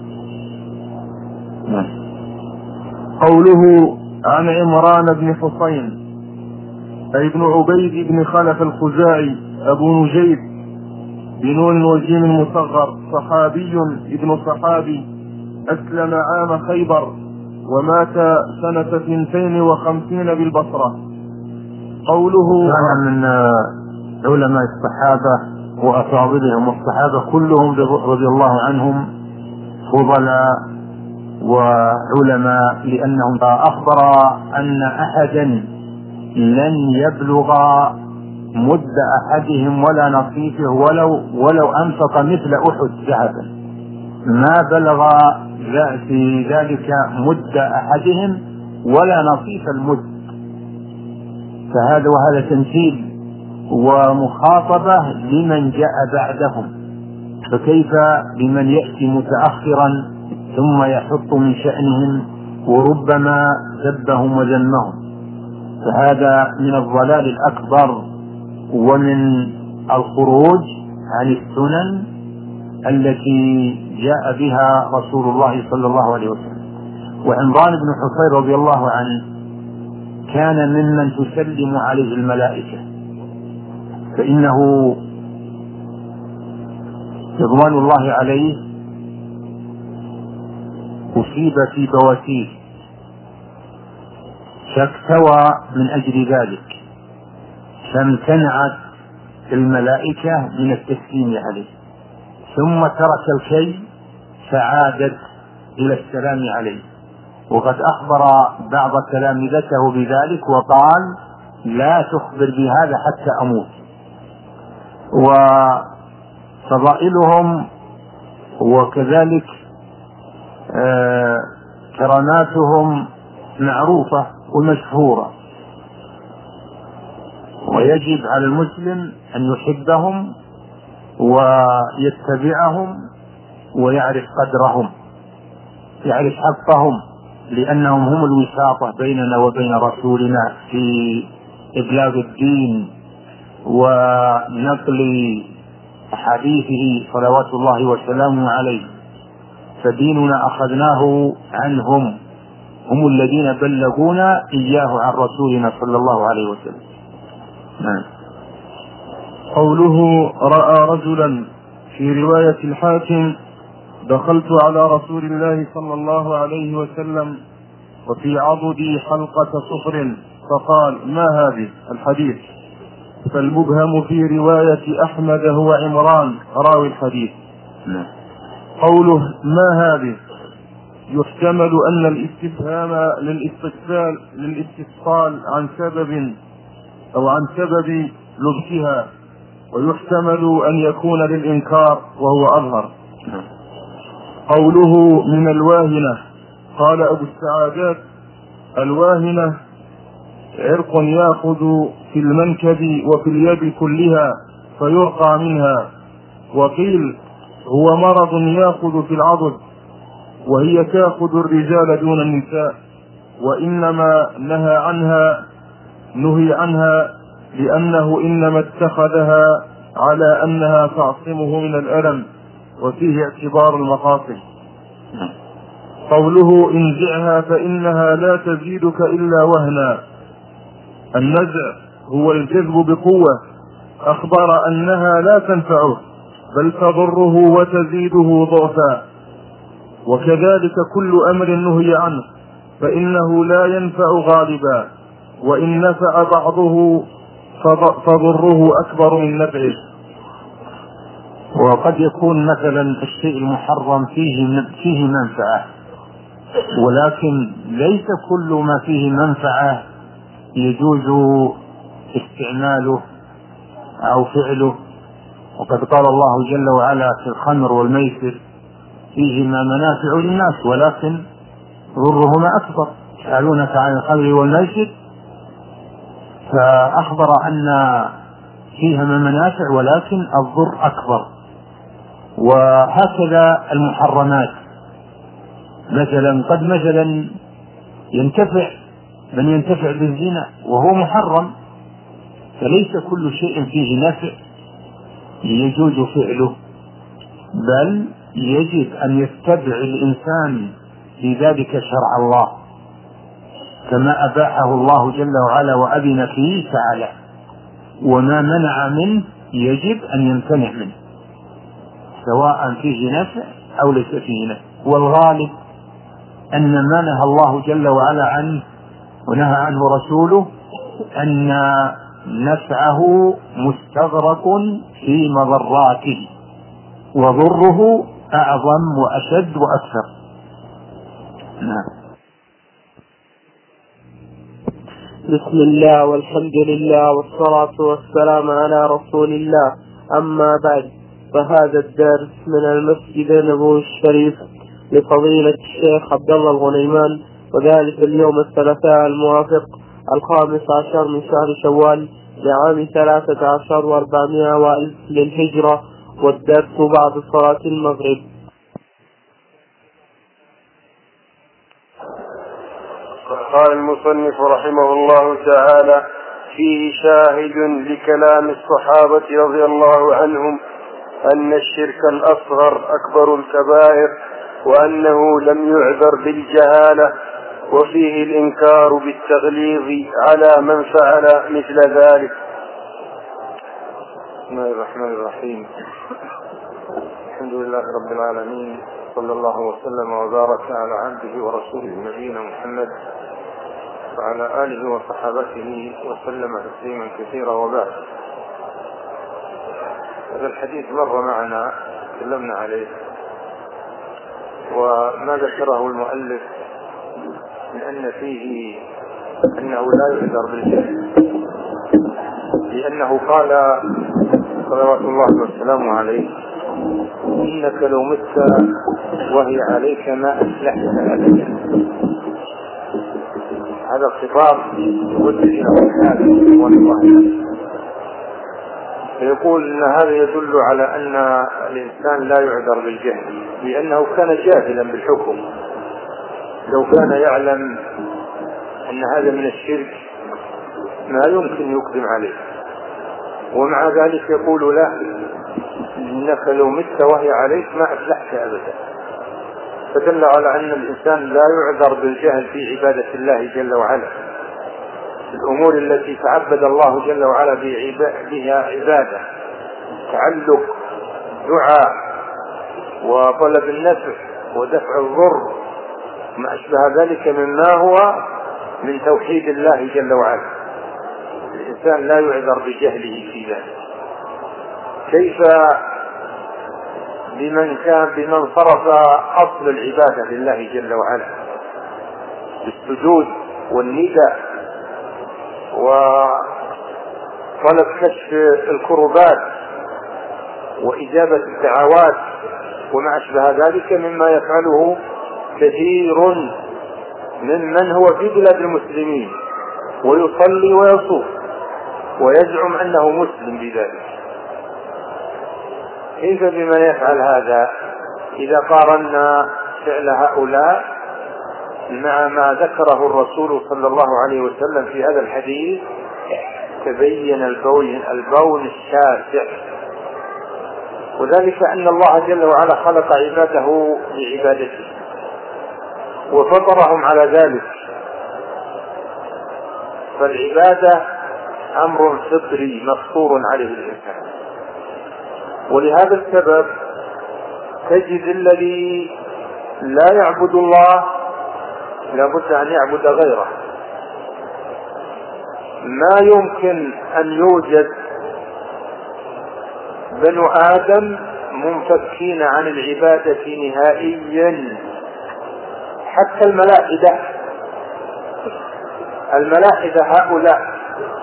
قوله عن عمران بن حسين أي ابن عبيد بن خلف الخزاعي أبو نجيب بنون وجيم المصغر، صحابي ابن صحابي، أسلم عام خيبر ومات سنة 52 بالبصرة. قوله كان من علماء الصحابة وأفاضلهم، والصحابة كلهم رضي الله عنهم فضلاء وعلماء، لأنهم أخبر أن أحدا لن يبلغ مد أحدهم ولا نصيفه ولو أنفق مثل أحد ذهبا، ما بلغ في ذلك مد أحدهم ولا نصيف المد. وهذا تمثيل ومخاطبة لمن جاء بعدهم، فكيف بمن يأتي متأخرا ثم يحط من شأنهم وربما سبهم وذمهم. فهذا من الضلال الأكبر ومن الخروج عن السنن التي جاء بها رسول الله صلى الله عليه وسلم. وعمران بن حسين رضي الله عنه كان ممن تسلم عليه الملائكة، فإنه رضوان الله عليه أصيب في بواسير فاكتوى من أجل ذلك، فامتنعت الملائكة من التسليم عليه، ثم ترك الكي فعادت إلى السلام عليه. وقد أخبر بعض تلامذته بذلك وقال: لا تخبر بهذا حتى أموت. وفضائلهم وكذلك كراماتهم معروفة ومشهورة، ويجب على المسلم أن يحبهم ويتبعهم ويعرف قدرهم، يعرف حقهم، لأنهم هم الوساطة بيننا وبين رسولنا في إبلاغ الدين ونقل حديثه صلوات الله وسلامه عليه. فديننا أخذناه عنهم، هم الذين بلغونا إياه عن رسولنا صلى الله عليه وسلم. قوله رأى رجلا في رواية الحاكم دخلت على رسول الله صلى الله عليه وسلم وفي عضدي حلقة صفر فقال ما هذه الحديث. فالمبهم في رواية أحمد هو عمران راوي الحديث. قوله ما هذه يحتمل أن الاستفهام للاستفصال عن سبب أو عن سبب لبسها، ويحتمل أن يكون للإنكار وهو أظهر. قوله من الواهنة قال أبو السعادات الواهنة عرق يأخذ في المنكب وفي اليد كلها فيرقى منها، وقيل هو مرض يأخذ في العضد وهي تأخذ الرجال دون النساء، وإنما نهي عنها لأنه إنما اتخذها على أنها تعصمه من الألم، وفيه اعتبار المقاصد. قوله انزعها فإنها لا تزيدك إلا وهنا، النزع هو الجذب بقوة، أخبر أنها لا تنفعه بل تضره وتزيده ضعفا. وكذلك كل أمر نهي عنه فإنه لا ينفع غالبا، وإن نفع بعضه فضره أكبر من نفعه. وقد يكون مثلا الشيء المحرم فيه منفعة، ولكن ليس كل ما فيه منفعة يجوز استعماله أو فعله. وقد قال الله جل وعلا في الخمر والميسر فيهما منافع للناس ولكن ضرهما أكبر، يسألونك عن الخمر والميسر، فأخبر أن فيهما منافع ولكن الضر أكبر. وهكذا المحرمات، قد ينتفع من ينتفع بالزنا وهو محرم، فليس كل شيء فيه نفع يجوز فعله، بل يجب أن يتبع الإنسان في ذلك شرع الله كما أباحه الله جل وعلا وأذن فيه تعالى، وما منع منه يجب أن يمتنع منه سواء فيه نفع أو ليس فيه نفع. والغالب أن ما نهى الله جل وعلا عنه ونهى عنه رسوله أن نفعه مستغرق في مضراته وضره أعظم وأشد وأكثر. بسم الله والحمد لله والصلاة والسلام على رسول الله. أما بعد، فهذا الدرس من المسجد النبوي الشريف لفضيلة الشيخ عبد الله الغنيمان، وذلك اليوم الثلاثاء الموافق 15 من شهر شوال لعام 13 و400 وألف للهجرة، والدرس بعد صلاة المغرب. قال المصنف رحمه الله تعالى: فيه شاهد لكلام الصحابة رضي الله عنهم أن الشرك الأصغر أكبر الكبائر، وأنه لم يعذر بالجهالة، وفيه الإنكار بالتغليظ على من فعل مثل ذلك. بسم الله الرحمن الرحيم. الحمد لله رب العالمين، صلى الله وسلم وبارك على عبده ورسوله نبينا محمد وعلى آله وصحابته وسلم تسليما كثيرا. وبعد، هذا الحديث مر معنا تكلمنا عليه، وما ذكره المؤلف من أن فيه أنه لا يعذر بالجهل، لأنه قال صلوات الله وسلامه عليه: إنك لو مت وهي عليك ما أفلحت أبدا. هذا الخطاب يوجه إلى أصحابه والله، فيقول أن هذا يدل على أن الإنسان لا يعذر بالجهل، لأنه كان جاهلا بالحكم. لو كان يعلم أن هذا من الشرك ما يمكن يقدم عليه، ومع ذلك يقول لا، إنك لو مت وهي عليك ما أفلحت أبدا. فدل على أن الإنسان لا يعذر بالجهل في عبادة الله جل وعلا. الأمور التي تعبد الله جل وعلا بها عبادة، تعلق، دعاء، وطلب النفع ودفع الضر، ما أشبه ذلك مما هو من توحيد الله جل وعلا. الإنسان لا يعذر بجهله في ذلك. كيف بمن صرف أصل العبادة لله جل وعلا بالسجود والنداء وطلب كشف الكربات وإجابة الدعوات وما أشبه ذلك مما يفعله كثير ممن هو في بلاد المسلمين ويصلي ويصوم ويزعم أنه مسلم بذلك. كيف بمن يفعل هذا إذا قارنا فعل هؤلاء مع ما ذكره الرسول صلى الله عليه وسلم في هذا الحديث؟ تبين البون الشاسع، وذلك أن الله جل وعلا خلق عباده لعبادته وفطرهم على ذلك. فالعبادة أمر فطري مفطور عليه الإنسان، ولهذا السبب تجد الذي لا يعبد الله لابد أن يعبد غيره. ما يمكن أن يوجد بنو آدم منفكين عن العبادة نهائيا. حتى الملائكة هؤلاء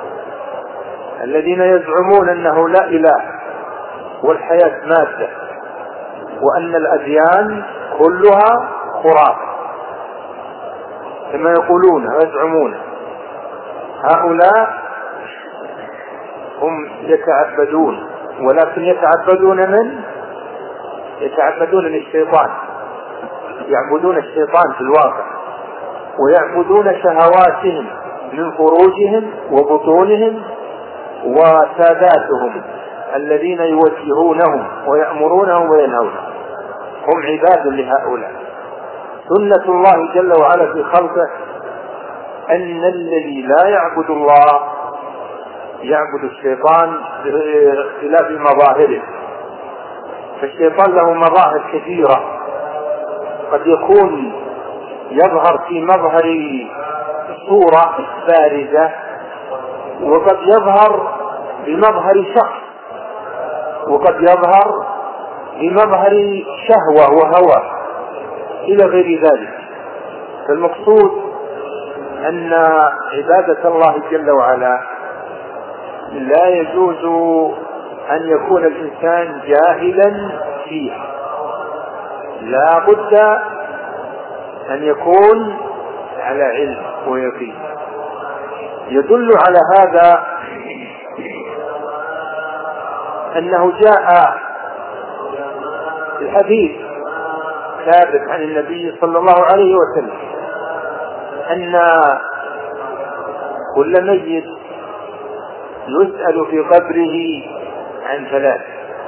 الذين يزعمون أنه لا إله والحياة مادة وأن الأديان كلها خرافة كما يقولون ويزعمون، هؤلاء هم يتعبدون، ولكن يتعبدون للشيطان، يعبدون الشيطان في الواقع، ويعبدون شهواتهم من فروجهم وبطونهم وساداتهم الذين يوجهونهم ويأمرونهم وينهونهم. هم عباد لهؤلاء. سنة الله جل وعلا في خلقه أن الذي لا يعبد الله يعبد الشيطان باختلاف مظاهره. فالشيطان له مظاهر كثيرة، قد يكون يظهر في مظهر صورة بارزة، وقد يظهر بمظهر شخص، وقد يظهر بمظهر شهوة وهوى إلى غير ذلك. فالمقصود أن عبادة الله جل وعلا لا يجوز أن يكون الإنسان جاهلا فيها، لا بد أن يكون على علم ويقين. يدل على هذا أنه جاء الحديث ثابت عن النبي صلى الله عليه وسلم أن كل ميت يسأل في قبره عن ثلاث.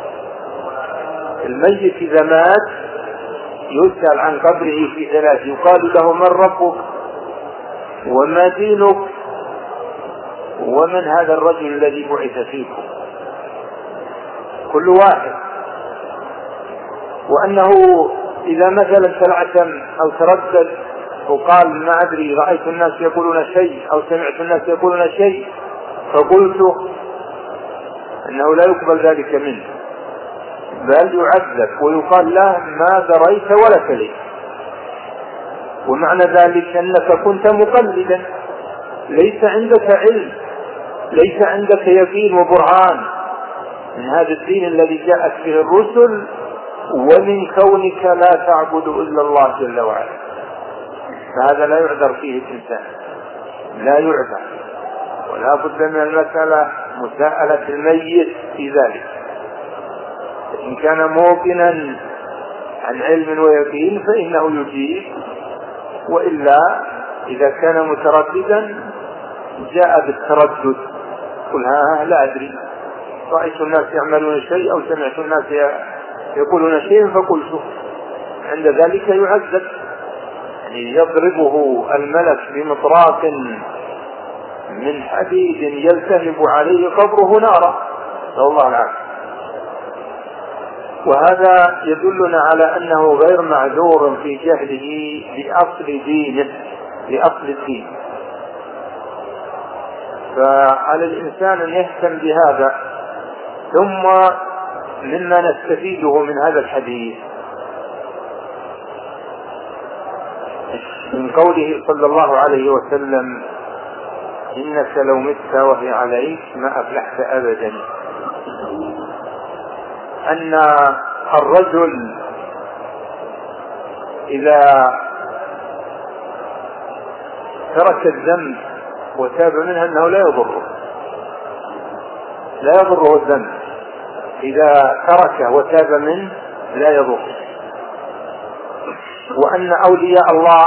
الميت إذا مات يسأل عن قبره في ثلاث، يقال له من ربك وما دينك ومن هذا الرجل الذي بعث فيكم، كل واحد. وأنه إذا مثلا تلعثم أو تردد وقال ما أدري رأيت الناس يقولون شيء أو سمعت الناس يقولون شيء فقلت، أنه لا يقبل ذلك منه، بل يعذب ويقال له ما دريت ولا تليت. ومعنى ذلك أنك كنت مقلدا، ليس عندك علم، ليس عندك يقين وبرهان من هذا الدين الذي جاءت به الرسل، ومن كونك لا تعبد إلا الله جل وعلا. فهذا لا يعذر فيه الإنسان، لا يعذر، ولا بد من المسألة مساءلة الميت في ذلك. إن كان موقنا عن علم ويقين فإنه يجيب، وإلا إذا كان مترددا جاء بالتردد، قل لا أدري، رأيت الناس يعملون شيء أو سمعت الناس يقولون شيء فقلت، عند ذلك يعذب، يعني يضربه الملك بمطراق من حديد يلتهب عليه قبره نارا، نسأل الله العافية. وهذا يدلنا على أنه غير معذور في جهله بأصل دينه، بأصل الدين. فعلى الإنسان أن يهتم بهذا. ثم مما نستفيده من هذا الحديث من قوله صلى الله عليه وسلم: إنك لو مت وهي عليك ما أفلحت أبدا، أن الرجل إذا ترك الذنب وتاب منه أنه لا يضره الذنب، إذا تركه وتاب منه لا يضره. وأن أولياء الله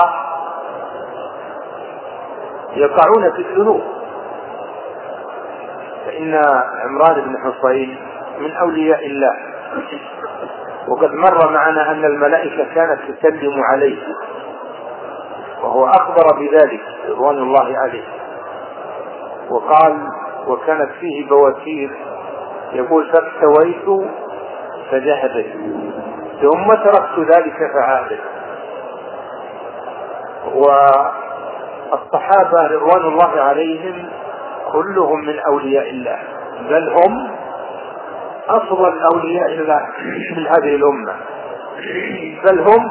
يقعون في الذنوب، فإن عمران بن حصين من أولياء الله، وقد مر معنا أن الملائكة كانت تسلم عليه وهو أخبر بذلك رضوان الله عليه، وقال: وكانت فيه بواسير، يقول: فاستويت فذهبت ثم تركت ذلك فعادت. والصحابة رضوان الله عليهم كلهم من أولياء الله، بل هم أفضل أولياء الله من هذه الأمة، بل هم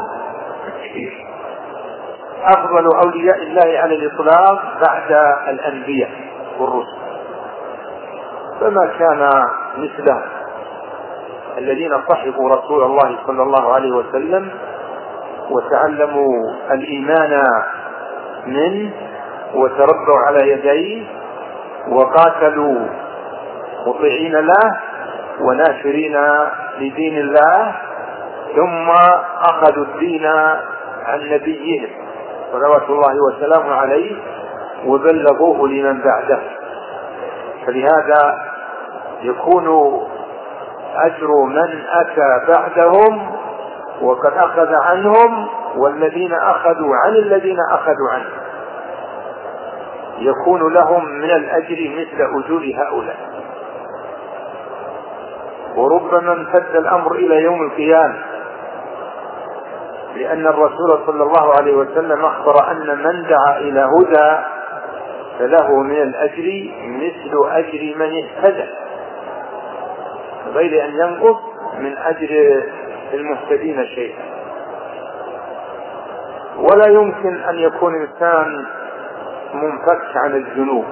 أفضل أولياء الله على الإطلاق بعد الأنبياء والرسل. فما كان مثلهم الذين صحبوا رسول الله صلى الله عليه وسلم وتعلموا الإيمان منه وتربوا على يديه وقاتلوا مطيعين له وناشرين لدين الله، ثم أخذوا الدين عن نبيهم صلوات الله وسلامه عليه وبلغوه لمن بعده. فلهذا يكون أجر من أتى بعدهم وقد أخذ عنهم، والذين أخذوا عن الذين أخذوا عنه يكون لهم من الأجر مثل أجور هؤلاء. وربما امتد الأمر إلى يوم القيامة، لأن الرسول صلى الله عليه وسلم أخبر أن من دعا إلى هدى فله من الأجر مثل أجر من اهتدى، غير أن ينقص من أجر المهتدين شيئا. ولا يمكن أن يكون إنسان منفك عن الذنوب،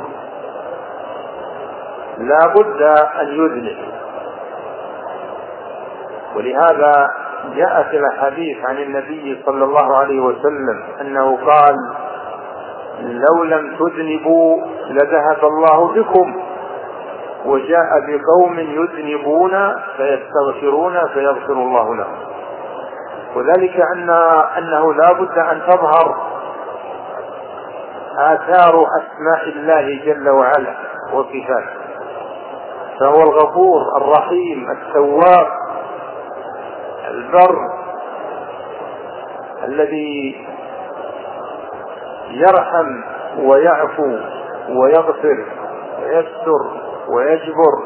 لا بد أن يذنب. ولهذا جاء في الحديث عن النبي صلى الله عليه وسلم أنه قال: لو لم تذنبوا لذهب الله بكم، وجاء بقوم يذنبون فيستغفرون فيغفر الله لهم. وذلك أنه لا بد أن تظهر آثار أسماء الله جل وعلا وصفاته، فهو الغفور الرحيم التواب البر الذي يرحم ويعفو ويغفر ويستر ويجبر.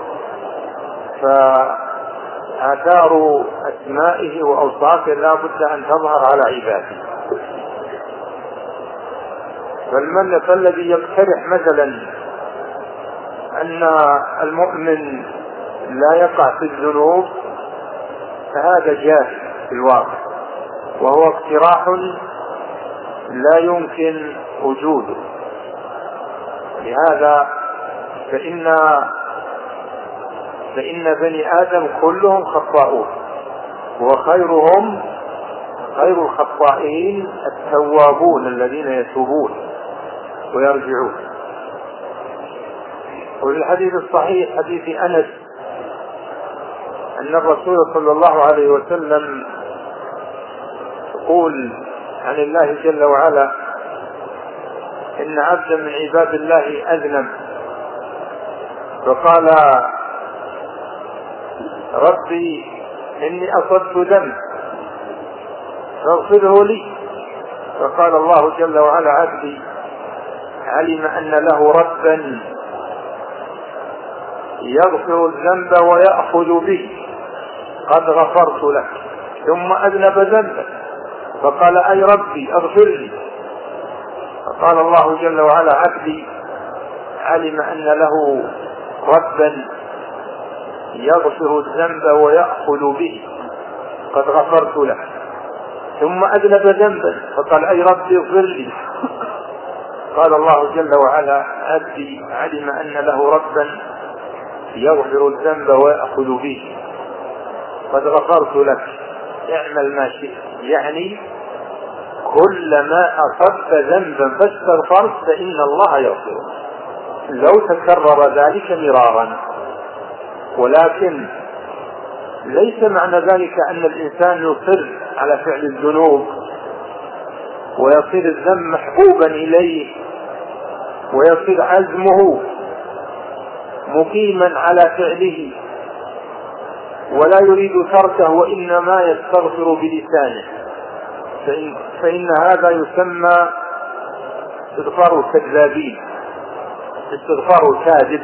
فآثار أسمائه وأوصافه لا بد أن تظهر على عباده. فالذي يقترح مثلا أن المؤمن لا يقع في الذنوب فهذا جاهل في الواقع، وهو اقتراح لا يمكن وجوده. لهذا فإن بني آدم كلهم خطاؤون، وخيرهم خير الخطائين التوابون الذين يتوبون ويرجعون. وفي الحديث الصحيح حديث أنس أن الرسول صلى الله عليه وسلم يقول عن الله جل وعلا: إن عبدا من عباد الله أذنب فقال: ربي إني أصبت ذنب فاغفره لي. فقال الله جل وعلا: عبدي علم أن له ربا يغفر الذنب ويأخذ به قد غفرت لك. ثم أذنب ذنبا فقال: أي ربي اغفر لي. فقال الله جل وعلا: عبدي علم أن له ربا يغفر الذنب ويأخذ به قد غفرت له. ثم أذنب ذنبا فقال: أي ربي اغفر لي. قال الله جل وعلا: عبدي علم أن له ربا يغفر الذنب ويأخذ به قد غفرت لك اعمل ما شئت. يعني كلما أصبت ذنبا فاستغفرت فإن الله يغفره لو تكرر ذلك مرارا. ولكن ليس معنى ذلك أن الإنسان يصر على فعل الذنوب ويصير الذنب محبوبا إليه ويصير عزمه مقيما على فعله ولا يريد تركه وإنما يستغفر بلسانه، فإن هذا يسمى استغفار الكذابين، استغفار الكاذب.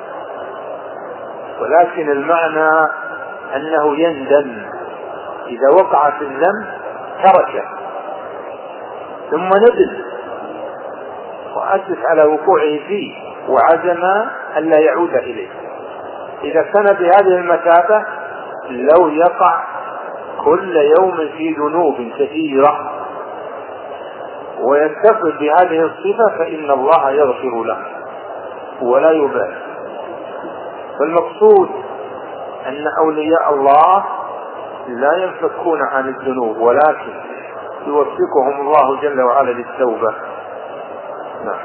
ولكن المعنى أنه يندم إذا وقع في الذنب تركه ثم ندم وأسف على وقوعه فيه وعزم أن لا يعود إليه. إذا كان بهذه المثابة لو يقع كل يوم في ذنوب كثيرة ويتصف بهذه الصفة فإن الله يغفر له ولا يبالي. فالمقصود أن أولياء الله لا ينفكون عن الذنوب ولكن يوفقهم الله جل وعلا للتوبة. نعم.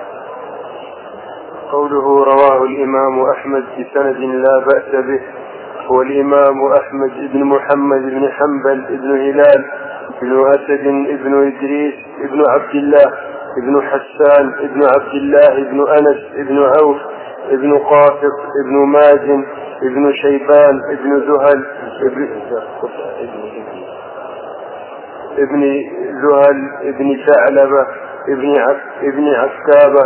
قوله رواه الإمام أحمد بسند لا بأس به. والإمام أحمد بن محمد بن حنبل بن هلال بن أسد بن إدريس بن عبد الله بن حسان بن عبد الله بن أنس بن عوف بن قاسط بن مازن بن شيبان بن زهل ابن زهل ابن ثعلبة ابن عكابة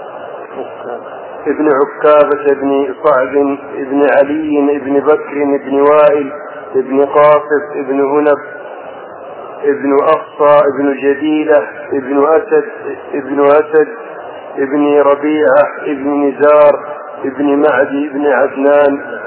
ابن عكابة ابن صعب ابن علي ابن بكر ابن وائل ابن قاسط ابن هنب ابن أقصى ابن جديلة ابن أسد ابن ربيعة ابن نزار ابن معدي ابن عدنان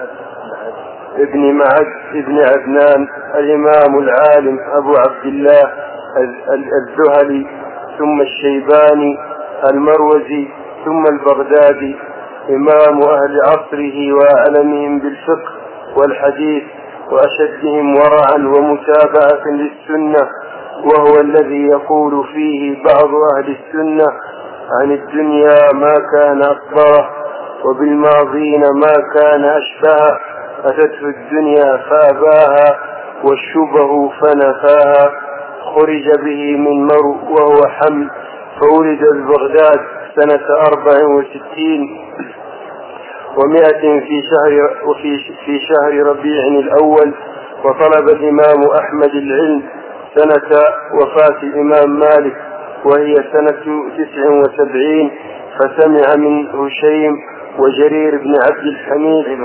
الإمام العالم أبو عبد الله الزهلي ثم الشيباني المروزي ثم البغدادي إمام أهل عصره وأعلمهم بالفقه والحديث وأشدهم ورعا ومتابعة للسنة، وهو الذي يقول فيه بعض أهل السنة عن الدنيا ما كان أكبره وبالماضين ما كان أشبهه، أتته الدنيا فأباها والشبه فنفاها، خرج به من مرء وهو حمل فولد ببغداد سنة 64 و100 في شهر ربيع الأول. وطلب الإمام أحمد العلم سنة وفاة الإمام مالك وهي سنة 79، فسمع من هشيم وجرير بن عبد الحميد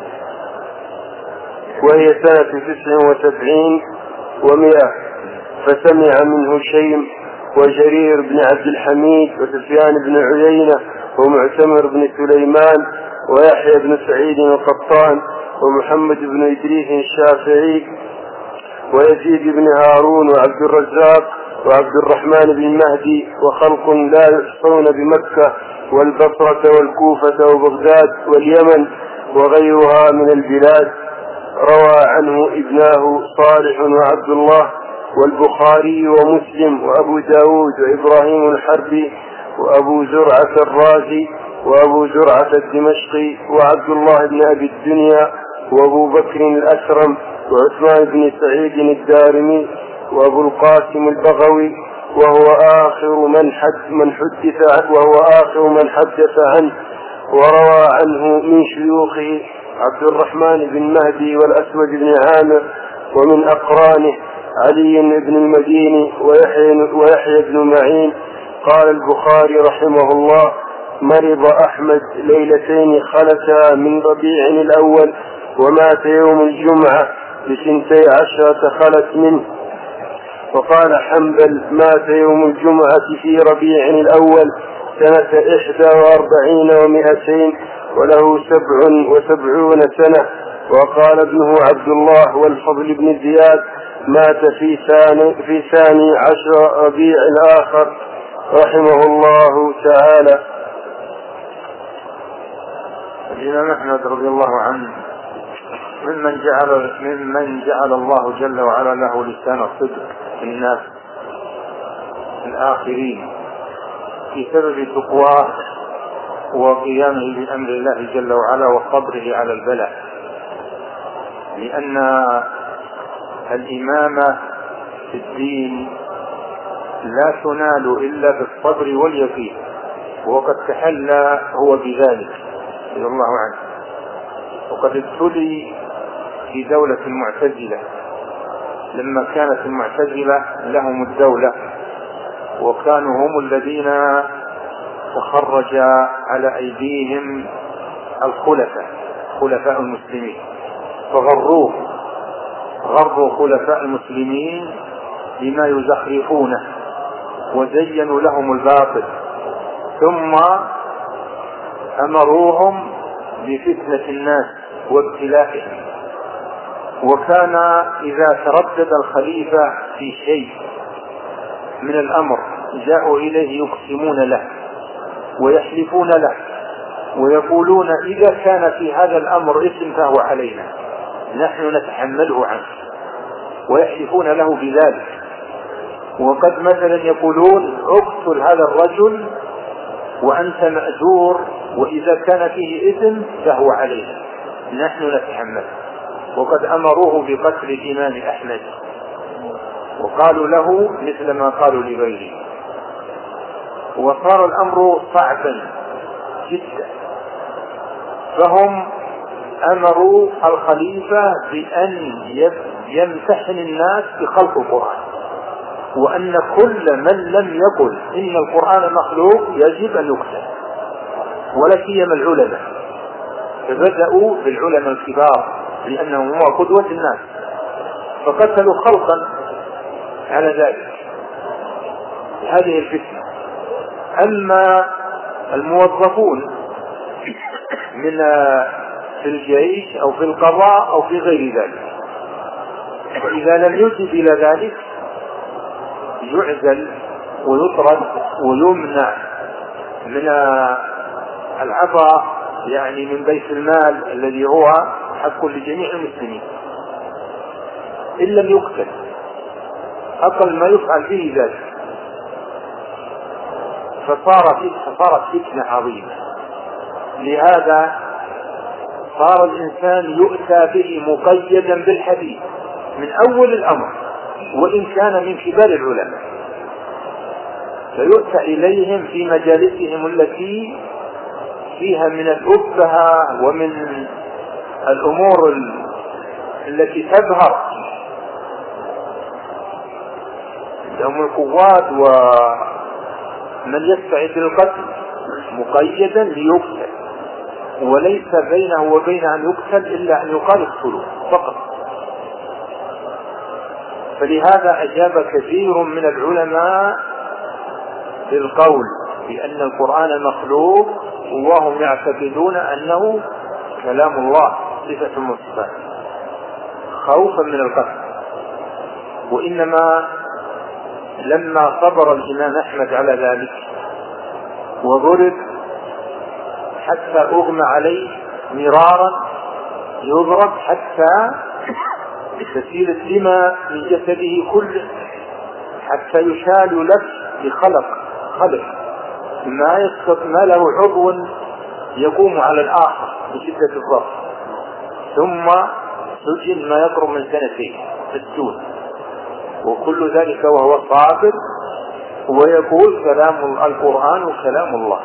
وهي سنة 79 و100، فسمع من هشيم وجرير بن عبد الحميد وسفيان بن عيينة ومعتمر بن سليمان ويحيى بن سعيد القطان ومحمد بن إدريس الشافعي ويزيد بن هارون وعبد الرزاق وعبد الرحمن بن مهدي وخلق لا يحصون بمكة والبصرة والكوفة وبغداد واليمن وغيرها من البلاد. روى عنه ابناه صالح وعبد الله والبخاري ومسلم وأبو داود وإبراهيم الحربي وأبو زرعة الرازي وأبو زرعة الدمشقي وعبد الله بن أبي الدنيا وأبو بكر الأسرم وعثمان بن سعيد الدارمي وأبو القاسم البغوي وهو آخر من حدث عنه وروى عنه من شيوخه عبد الرحمن بن مهدي والأسود بن عامر، ومن أقرانه علي بن المديني ويحيى بن معين. قال البخاري رحمه الله: مرض أحمد ليلتين خلتا من ربيع الأول ومات يوم الجمعة ب12 خلت منه. وقال حنبل: مات يوم الجمعة في ربيع الأول سنة 41 و200 وله 77 سنة. وقال ابنه عبد الله والفضل بن زياد: مات في 12 ربيع الآخر رحمه الله تعالى. الإمام أحمد رضي الله عنه ممن جعل الله جل وعلا له لسان الصدق في الناس الآخرين في سبب تقواه وقيامه بأمر الله جل وعلا وصبره على البلاء، لأن الإمامة في الدين لا تنال إلا بالصبر واليقين، وقد تحلى هو بذلك رضي الله عنه. وقد ابتلي في دولة المعتزلة لما كانت المعتزلة لهم الدولة، وكانوا هم الذين تخرج على أيديهم خلفاء المسلمين، فغروا خلفاء المسلمين بما يزخرفونه وزينوا لهم الباطل، ثم أمروهم بفتنة الناس وابتلائهم. وكان إذا تردد الخليفة في شيء من الأمر جاءوا إليه يقسمون له ويحلفون له ويقولون: إذا كان في هذا الأمر إثم فهو علينا، نحن نتحمله عنه، ويحلفون له بذلك. وقد مثلا يقولون: اقتل هذا الرجل وأنت مأجور، وإذا كان فيه إثم فهو علينا، نحن نتحمله. وقد أمروه بقتل الإمام أحمد وقالوا له مثل ما قالوا لغيره. وصار الأمر صعبا جدا، فهم أمروا الخليفة بأن يمتحن الناس بخلق القرآن، وأن كل من لم يقل إن القرآن مخلوق يجب أن يقتل، ولا سيما العلماء. فبدأوا بالعلماء الكبار لأنهم هو قدوة الناس، فقتلوا خلقا على ذلك هذه الفتنة. أما الموظفون في الجيش أو في القضاء أو في غير ذلك، فإذا لم يجب إلى ذلك يعزل ويطرد ويمنع من العطاء، يعني من بيت المال الذي هو حق لجميع المسلمين، إن لم يقتل. أقل ما يفعل به ذلك. فصارت فتنة عظيمة. لهذا صار الإنسان يؤتى به مقيدا بالحديث من أول الأمر، وإن كان من كبار العلماء، فيؤتى إليهم في مجالسهم التي فيها من الأبهة ومن الأمور التي تظهر لهم القوات ومن يستعد للقتل مقيدا ليقتل، وليس بينه وبين أن يقتل إلا أن يقال اقتلوه فقط. فلهذا أجاب كثير من العلماء بالقول بأن القرآن مخلوق، وهم يعتقدون أنه كلام الله صفة من الصفات، خوفا من القتل. وإنما لما صبر الإمام أحمد على ذلك وضرب حتى أغمى عليه مرارا، يضرب حتى تسيل الدماء من جسده كله، حتى يشال لف بخلق ما له عضو يقوم على الآخر بشدة الضغط، ثم سجن ما يقرب من 2 سنين، وكل ذلك وهو صابر ويقول كلام القرآن وكلام الله.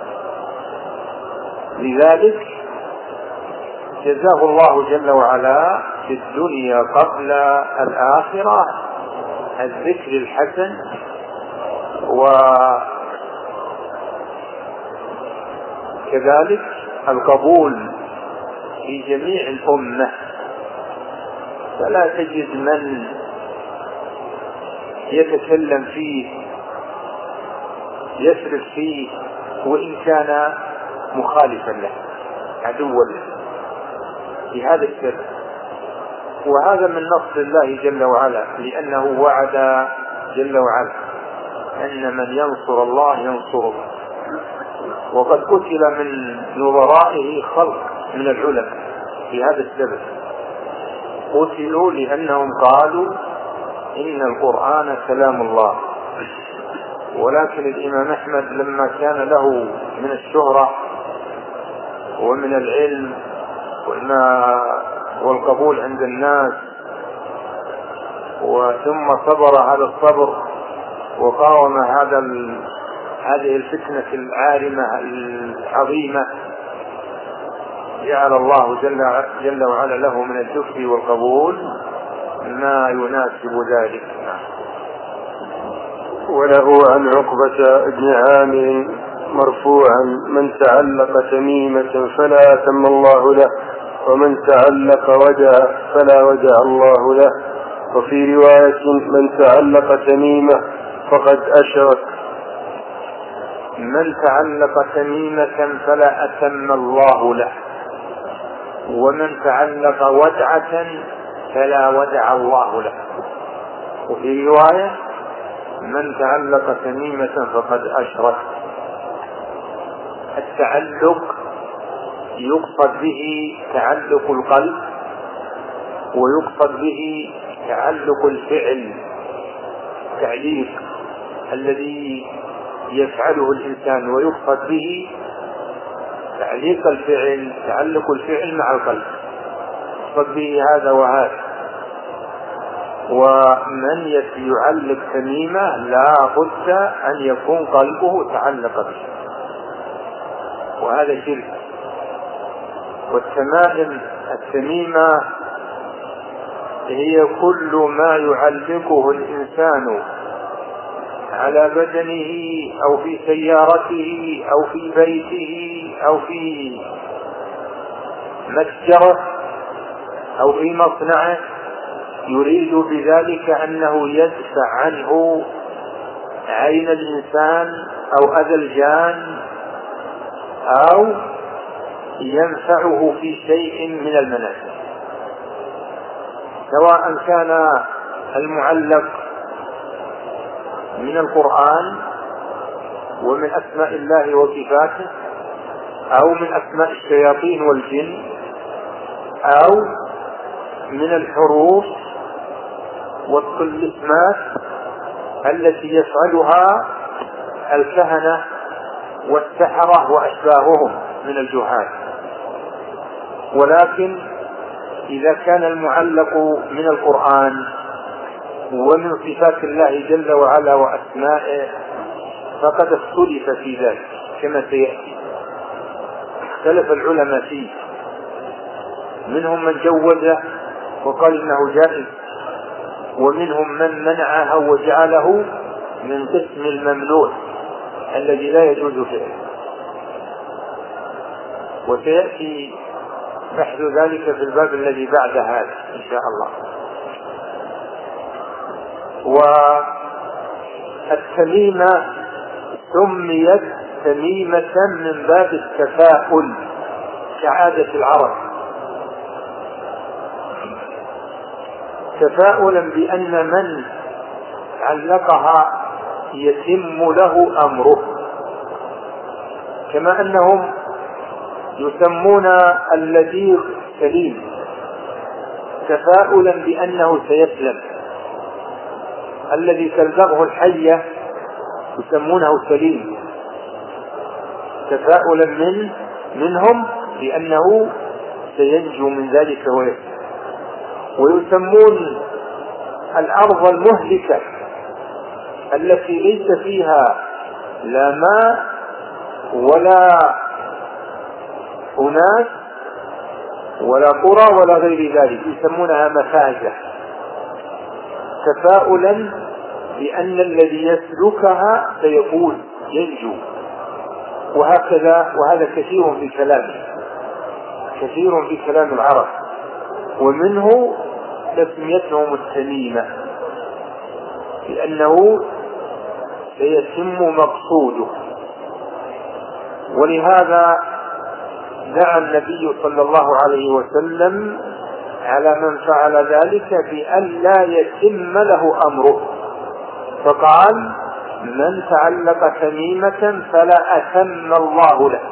لذلك جزاه الله جل وعلا في الدنيا قبل الآخرة الذكر الحسن وكذلك القبول في جميع الأمة. فلا تجد من يتكلم فيه يسرف فيه وإن كان مخالفا له عدوا له بهذا السبب. وهذا من نصر الله جل وعلا، لأنه وعد جل وعلا أن من ينصر الله ينصره. وقد قتل من نظرائه خلق من العلماء بهذا السبب، قتلوا لأنهم قالوا إن القرآن كلام الله. ولكن الإمام أحمد لما كان له من الشهرة ومن العلم والقبول عند الناس، وثم صبر على الصبر وقاوم هذه الفتنة العارمة العظيمة، جعل الله جل وعلا له من الجفر والقبول ما يناسب ذلك. وله عن عقبة بن عامر مرفوعا: من تعلق تميمة فلا أتم الله له، ومن تعلق ودع فلا ودع الله له. وفي رواية: من تعلق تميمة فقد أشرك. من تعلق تميمة فلا أتم الله له، ومن تعلق ودعة فلا ودع الله له. وفي رواية: من تعلق تميمة فقد أشرك. التعلق يقصد به تعلق القلب، ويقصد به تعلق الفعل، تعليق الذي يفعله الإنسان، ويقصد به تعليق الفعل، تعلق الفعل مع القلب، يقصد به هذا وهذا. ومن يعلق تميمة لا بد أن يكون قلبه تعلق به، وهذا شرك. والتمائم التميمة هي كل ما يعلقه الإنسان على بدنه أو في سيارته أو في بيته أو في متجره أو في مصنعه، يريد بذلك أنه يدفع عنه عين الإنسان أو أذى الجان أو ينفعه في شيء من المنافع، سواء كان المعلق من القرآن ومن أسماء الله وصفاته، أو من أسماء الشياطين والجن، أو من الحروف والطلسمات التي يفعلها الكهنة والسحرة وأشباههم من الجهال. ولكن إذا كان المعلق من القرآن ومن صفات الله جل وعلا وأسمائه فقد اختلف في ذلك كما سيأتي. اختلف العلماء فيه، منهم من جوزه وقال إنه جائز، ومنهم من منعه وجعله من قسم الممنوع الذي لا يجوز فعله. وسيأتي بحث ذلك في الباب الذي بعد هذا إن شاء الله. والتميمة سميت تميمة من باب التفاؤل كعادة العرب، تفاؤلا بأن من علقها يتم له أمره، كما أنهم يسمون اللذيذ سليم تفاؤلا بأنه سيسلم، الذي تلدغه الحية يسمونه سليم تفاؤلا منه منهم لأنه سينجو من ذلك ويسلم. ويسمون الأرض المهلكة التي ليس فيها لا ماء ولا أناس ولا قرى ولا غير ذلك يسمونها مفازة، تفاؤلا بأن الذي يسلكها سيفوز ينجو. وهكذا، وهذا كثير في كلام العرب، ومنه تسميتهم التميمة لأنه سيتم مقصوده. ولهذا دعا النبي صلى الله عليه وسلم على من فعل ذلك بأن لا يتم له أمره، فقال: من تعلق تميمة فلا أتم الله له.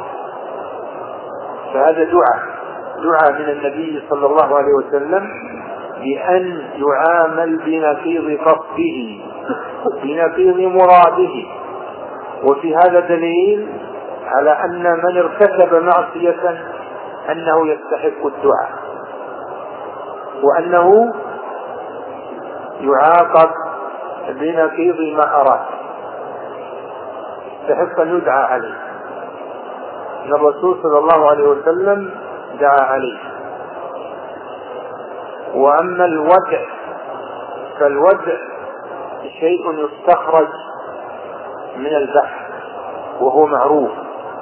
فهذا دعاء من النبي صلى الله عليه وسلم بأن يعامل بنقيض قصده، بنقيض مراده. وفي هذا دليل على أن من ارتكب معصية أنه يستحق الدعاء، وأنه يعاقب بنقيض ما أراد، يستحق أن يدعى عليه. أن الرسول صلى الله عليه وسلم دعا عليه. وأما الودع فالودع شيء يستخرج من البحر وهو معروف،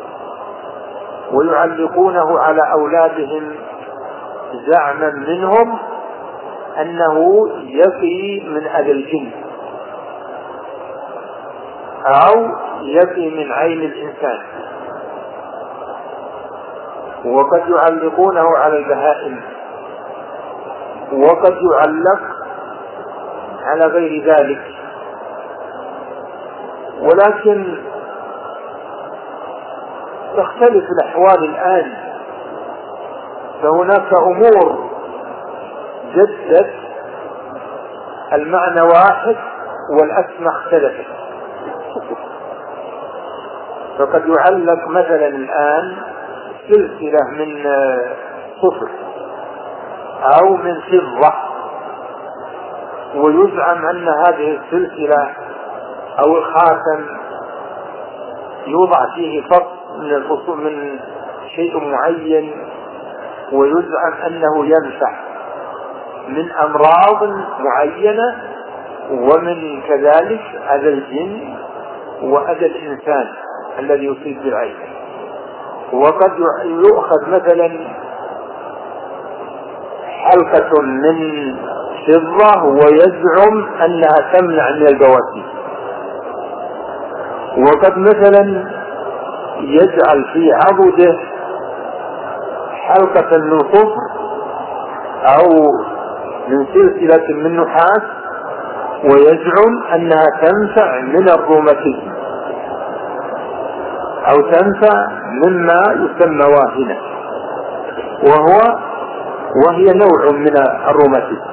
ويعلقونه على أولادهم زعما منهم أنه يقي من أذى الجن أو يقي من عين الإنسان. وقد يعلقونه على البهائم، وقد يعلق على غير ذلك. ولكن تختلف الأحوال الآن، فهناك أمور جدت المعنى واحد والأسماء اختلفت. فقد يعلق مثلا الآن سلسلة من صفر أو من فضة، ويزعم أن هذه السلسلة أو الخاتم يوضع فيه فصل من شيء معين، ويزعم أنه ينفع من أمراض معينة، ومن كذلك أذى الجن وأذى الإنسان الذي يصيب بالعين. وقد يؤخذ مثلا حلقة من فضة ويزعم أنها تمنع من البواسير. وقد مثلا يجعل في عضده حلقة من صفر أو من سلسلة من نحاس ويزعم أنها تنفع من الروماتيزم أو تنفع مما يسمى واهنة، وهي نوع من الروماتيزم،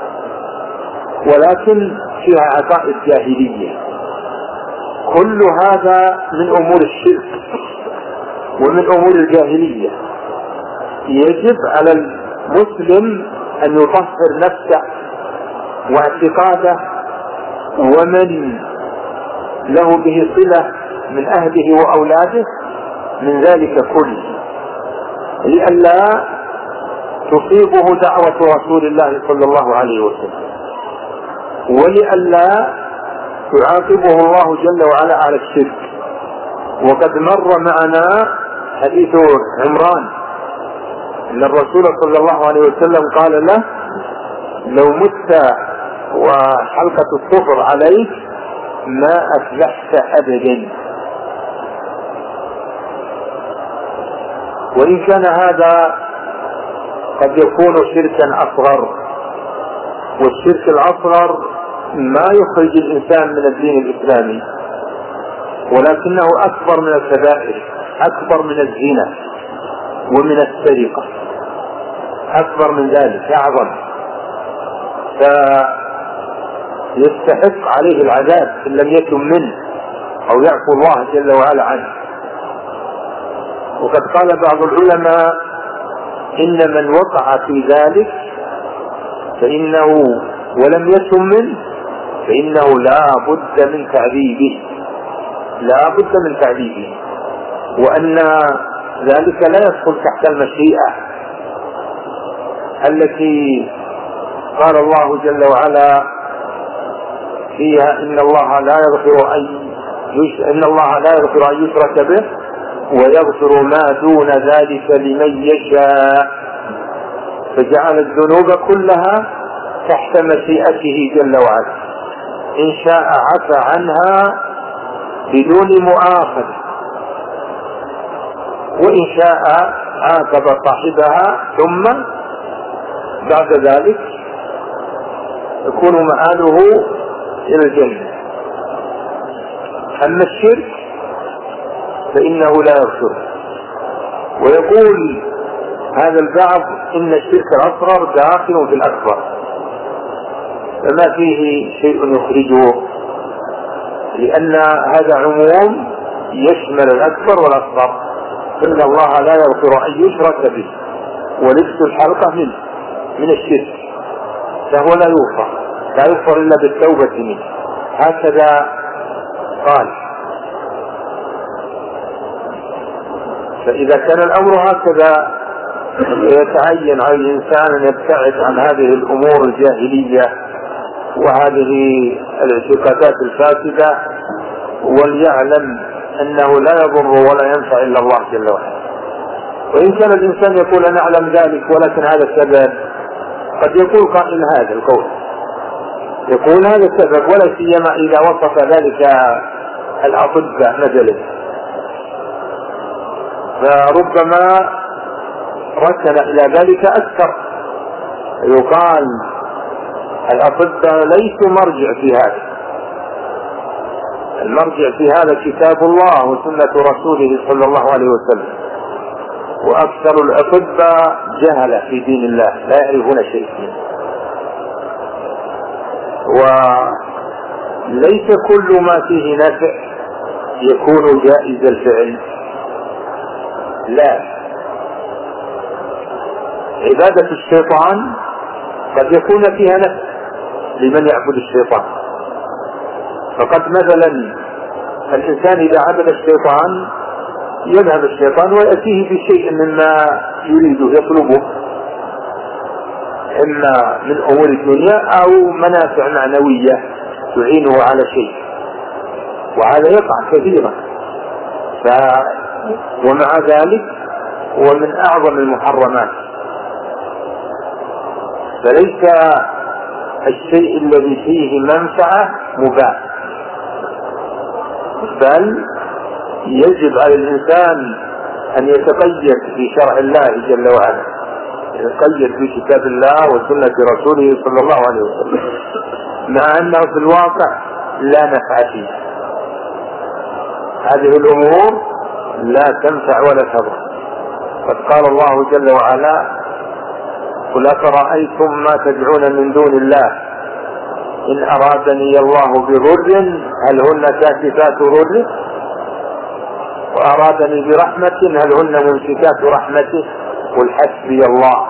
ولكن فيها عقائد جاهلية. كل هذا من أمور الشرك ومن أمور الجاهلية. يجب على المسلم أن يطهر نفسه واعتقاده ومن له به صلة من أهله وأولاده من ذلك كله، لئلا تصيبه دعوة رسول الله صلى الله عليه وسلم، ولئلا يعاقبه الله جل وعلا على الشرك. وقد مر معنا حديث عمران أن الرسول صلى الله عليه وسلم قال له: لو مت وحلقة الصفر عليك ما أفلحت أبدا. وإن كان هذا قد يكون شركا أصغر، والشرك الأصغر ما يخرج الإنسان من الدين الإسلامي، ولكنه أكبر من الكبائر، أكبر من الزنا ومن السرقة، أكبر من ذلك، أعظم، فيستحق عليه العذاب إن لم يكن منه أو يعفو الله جل وعلا عنه. وقد قال بعض العلماء إن من وقع في ذلك فإنه ولم يتم منه فإنه لا بد من تعذيبه، وأن ذلك لا يدخل تحت المشيئة التي قال الله جل وعلا فيها إن الله لا يغفر أن يشرك به ويغفر ما دون ذلك لمن يشاء، فجعل الذنوب كلها تحت مشيئته جل وعلا، إن شاء عفى عنها بدون مؤاخذة، وإن شاء عاقب صاحبها ثم بعد ذلك يكون مآله إلى الجنة. أما الشرك فإنه لا يغفر. ويقول هذا البعض إن الشرك الأصغر داخل في الأكبر، فما فيه شيء يخرجه، لأن هذا عموم يشمل الأكبر والأصغر. إن الله لا يغفر أن يشرك به ولبس الحلقة من الشرك، فهو لا يغفر إلا بالتوبة منه، هكذا قال. فإذا كان الأمر هكذا يتعين على الإنسان أن يبتعد عن هذه الأمور الجاهلية وهذه الاعتقادات الفاسدة، وليعلم أنه لا يضر ولا ينفع إلا الله جل وعلا. وإن كان الإنسان يقول أنا أعلم ذلك ولكن هذا السبب، قد يقول قائل هذا القول، يقول هذا السبب، ولا سيما إذا وصف ذلك الأطباء مثلا، فربما ركن إلى ذلك أكثر. يقال الأطباء ليسوا مرجع في هذا، المرجع في هذا كتاب الله وسنة رسوله صلى الله عليه وسلم، وأكثر الأطباء جهلة في دين الله لا يعرفون شيء منه. وليس كل ما فيه نفع يكون جائز الفعل، لا. عبادة الشيطان قد يكون فيها نفع لمن يعبد الشيطان، فقد مثلا الإنسان إذا عبد الشيطان يذهب الشيطان ويأتيه بشيء مما يريده يطلبه، إما من أمور الدنيا أو منافع معنوية تعينه على شيء، وهذا يقع كثيرا. ومع ذلك هو من أعظم المحرمات، فليس الشيء الذي فيه منفعة مباح، بل يجب على الإنسان أن يتقيد في شرع الله جل وعلا، يتقيد في كتاب الله وسنة رسوله صلى الله عليه وسلم، مع أنه في الواقع لا نفع فيه. هذه الأمور لا تنفع ولا تضر. قد قال الله جل وعلا قل أفرأيتم ما تدعون من دون الله إن أرادني الله بضر هل هن كاشفات ضره وأرادني برحمة هل هن ممسكات رحمته قل حسبي الله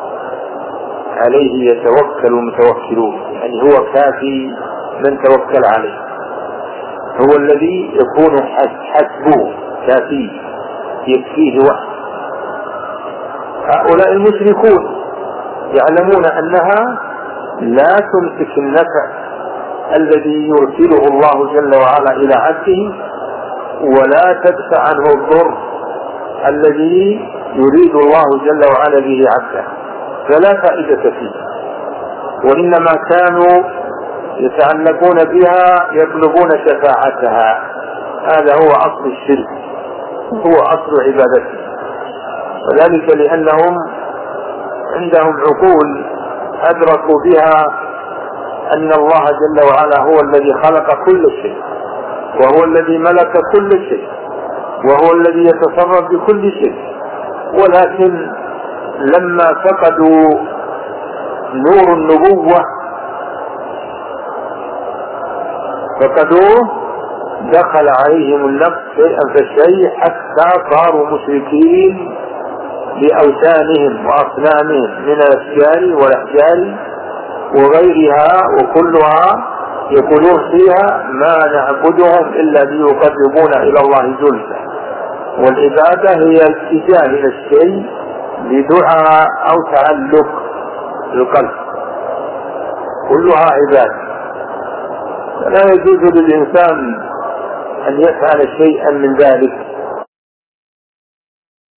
عليه يتوكل المتوكلون، يعني هو كافي من توكل عليه، هو الذي يكون حسبه كافيه يكفيه وحده. هؤلاء المشركون يعلمون أنها لا تمسك النفع الذي يرسله الله جل وعلا إلى عبده، ولا تدفع عنه الضر الذي يريد الله جل وعلا به عبده، فلا فائدة فيه. وإنما كانوا يتعلقون بها يطلبون شفاعتها، هذا هو أصل الشرك، هو أصل عبادته. وذلك لأنهم عندهم عقول أدركوا بها أن الله جل وعلا هو الذي خلق كل شيء، وهو الذي ملك كل شيء، وهو الذي يتصرف بكل شيء، ولكن لما فقدوا نور النبوة فقدوه دخل عليهم النفس شيئا فشيء حتى صاروا مشركين بأوثانهم وأصنامهم من الأشجار والأحجار وغيرها، وكلها يقولون فيها ما نعبدهم إلا ليقربونا إلى الله زلفى. والعبادة هي الاتجاه إلى الشيء بدعاء أو تعلق القلب، كلها عبادة. فلا يجوز للإنسان أن يفعل شيئا من ذلك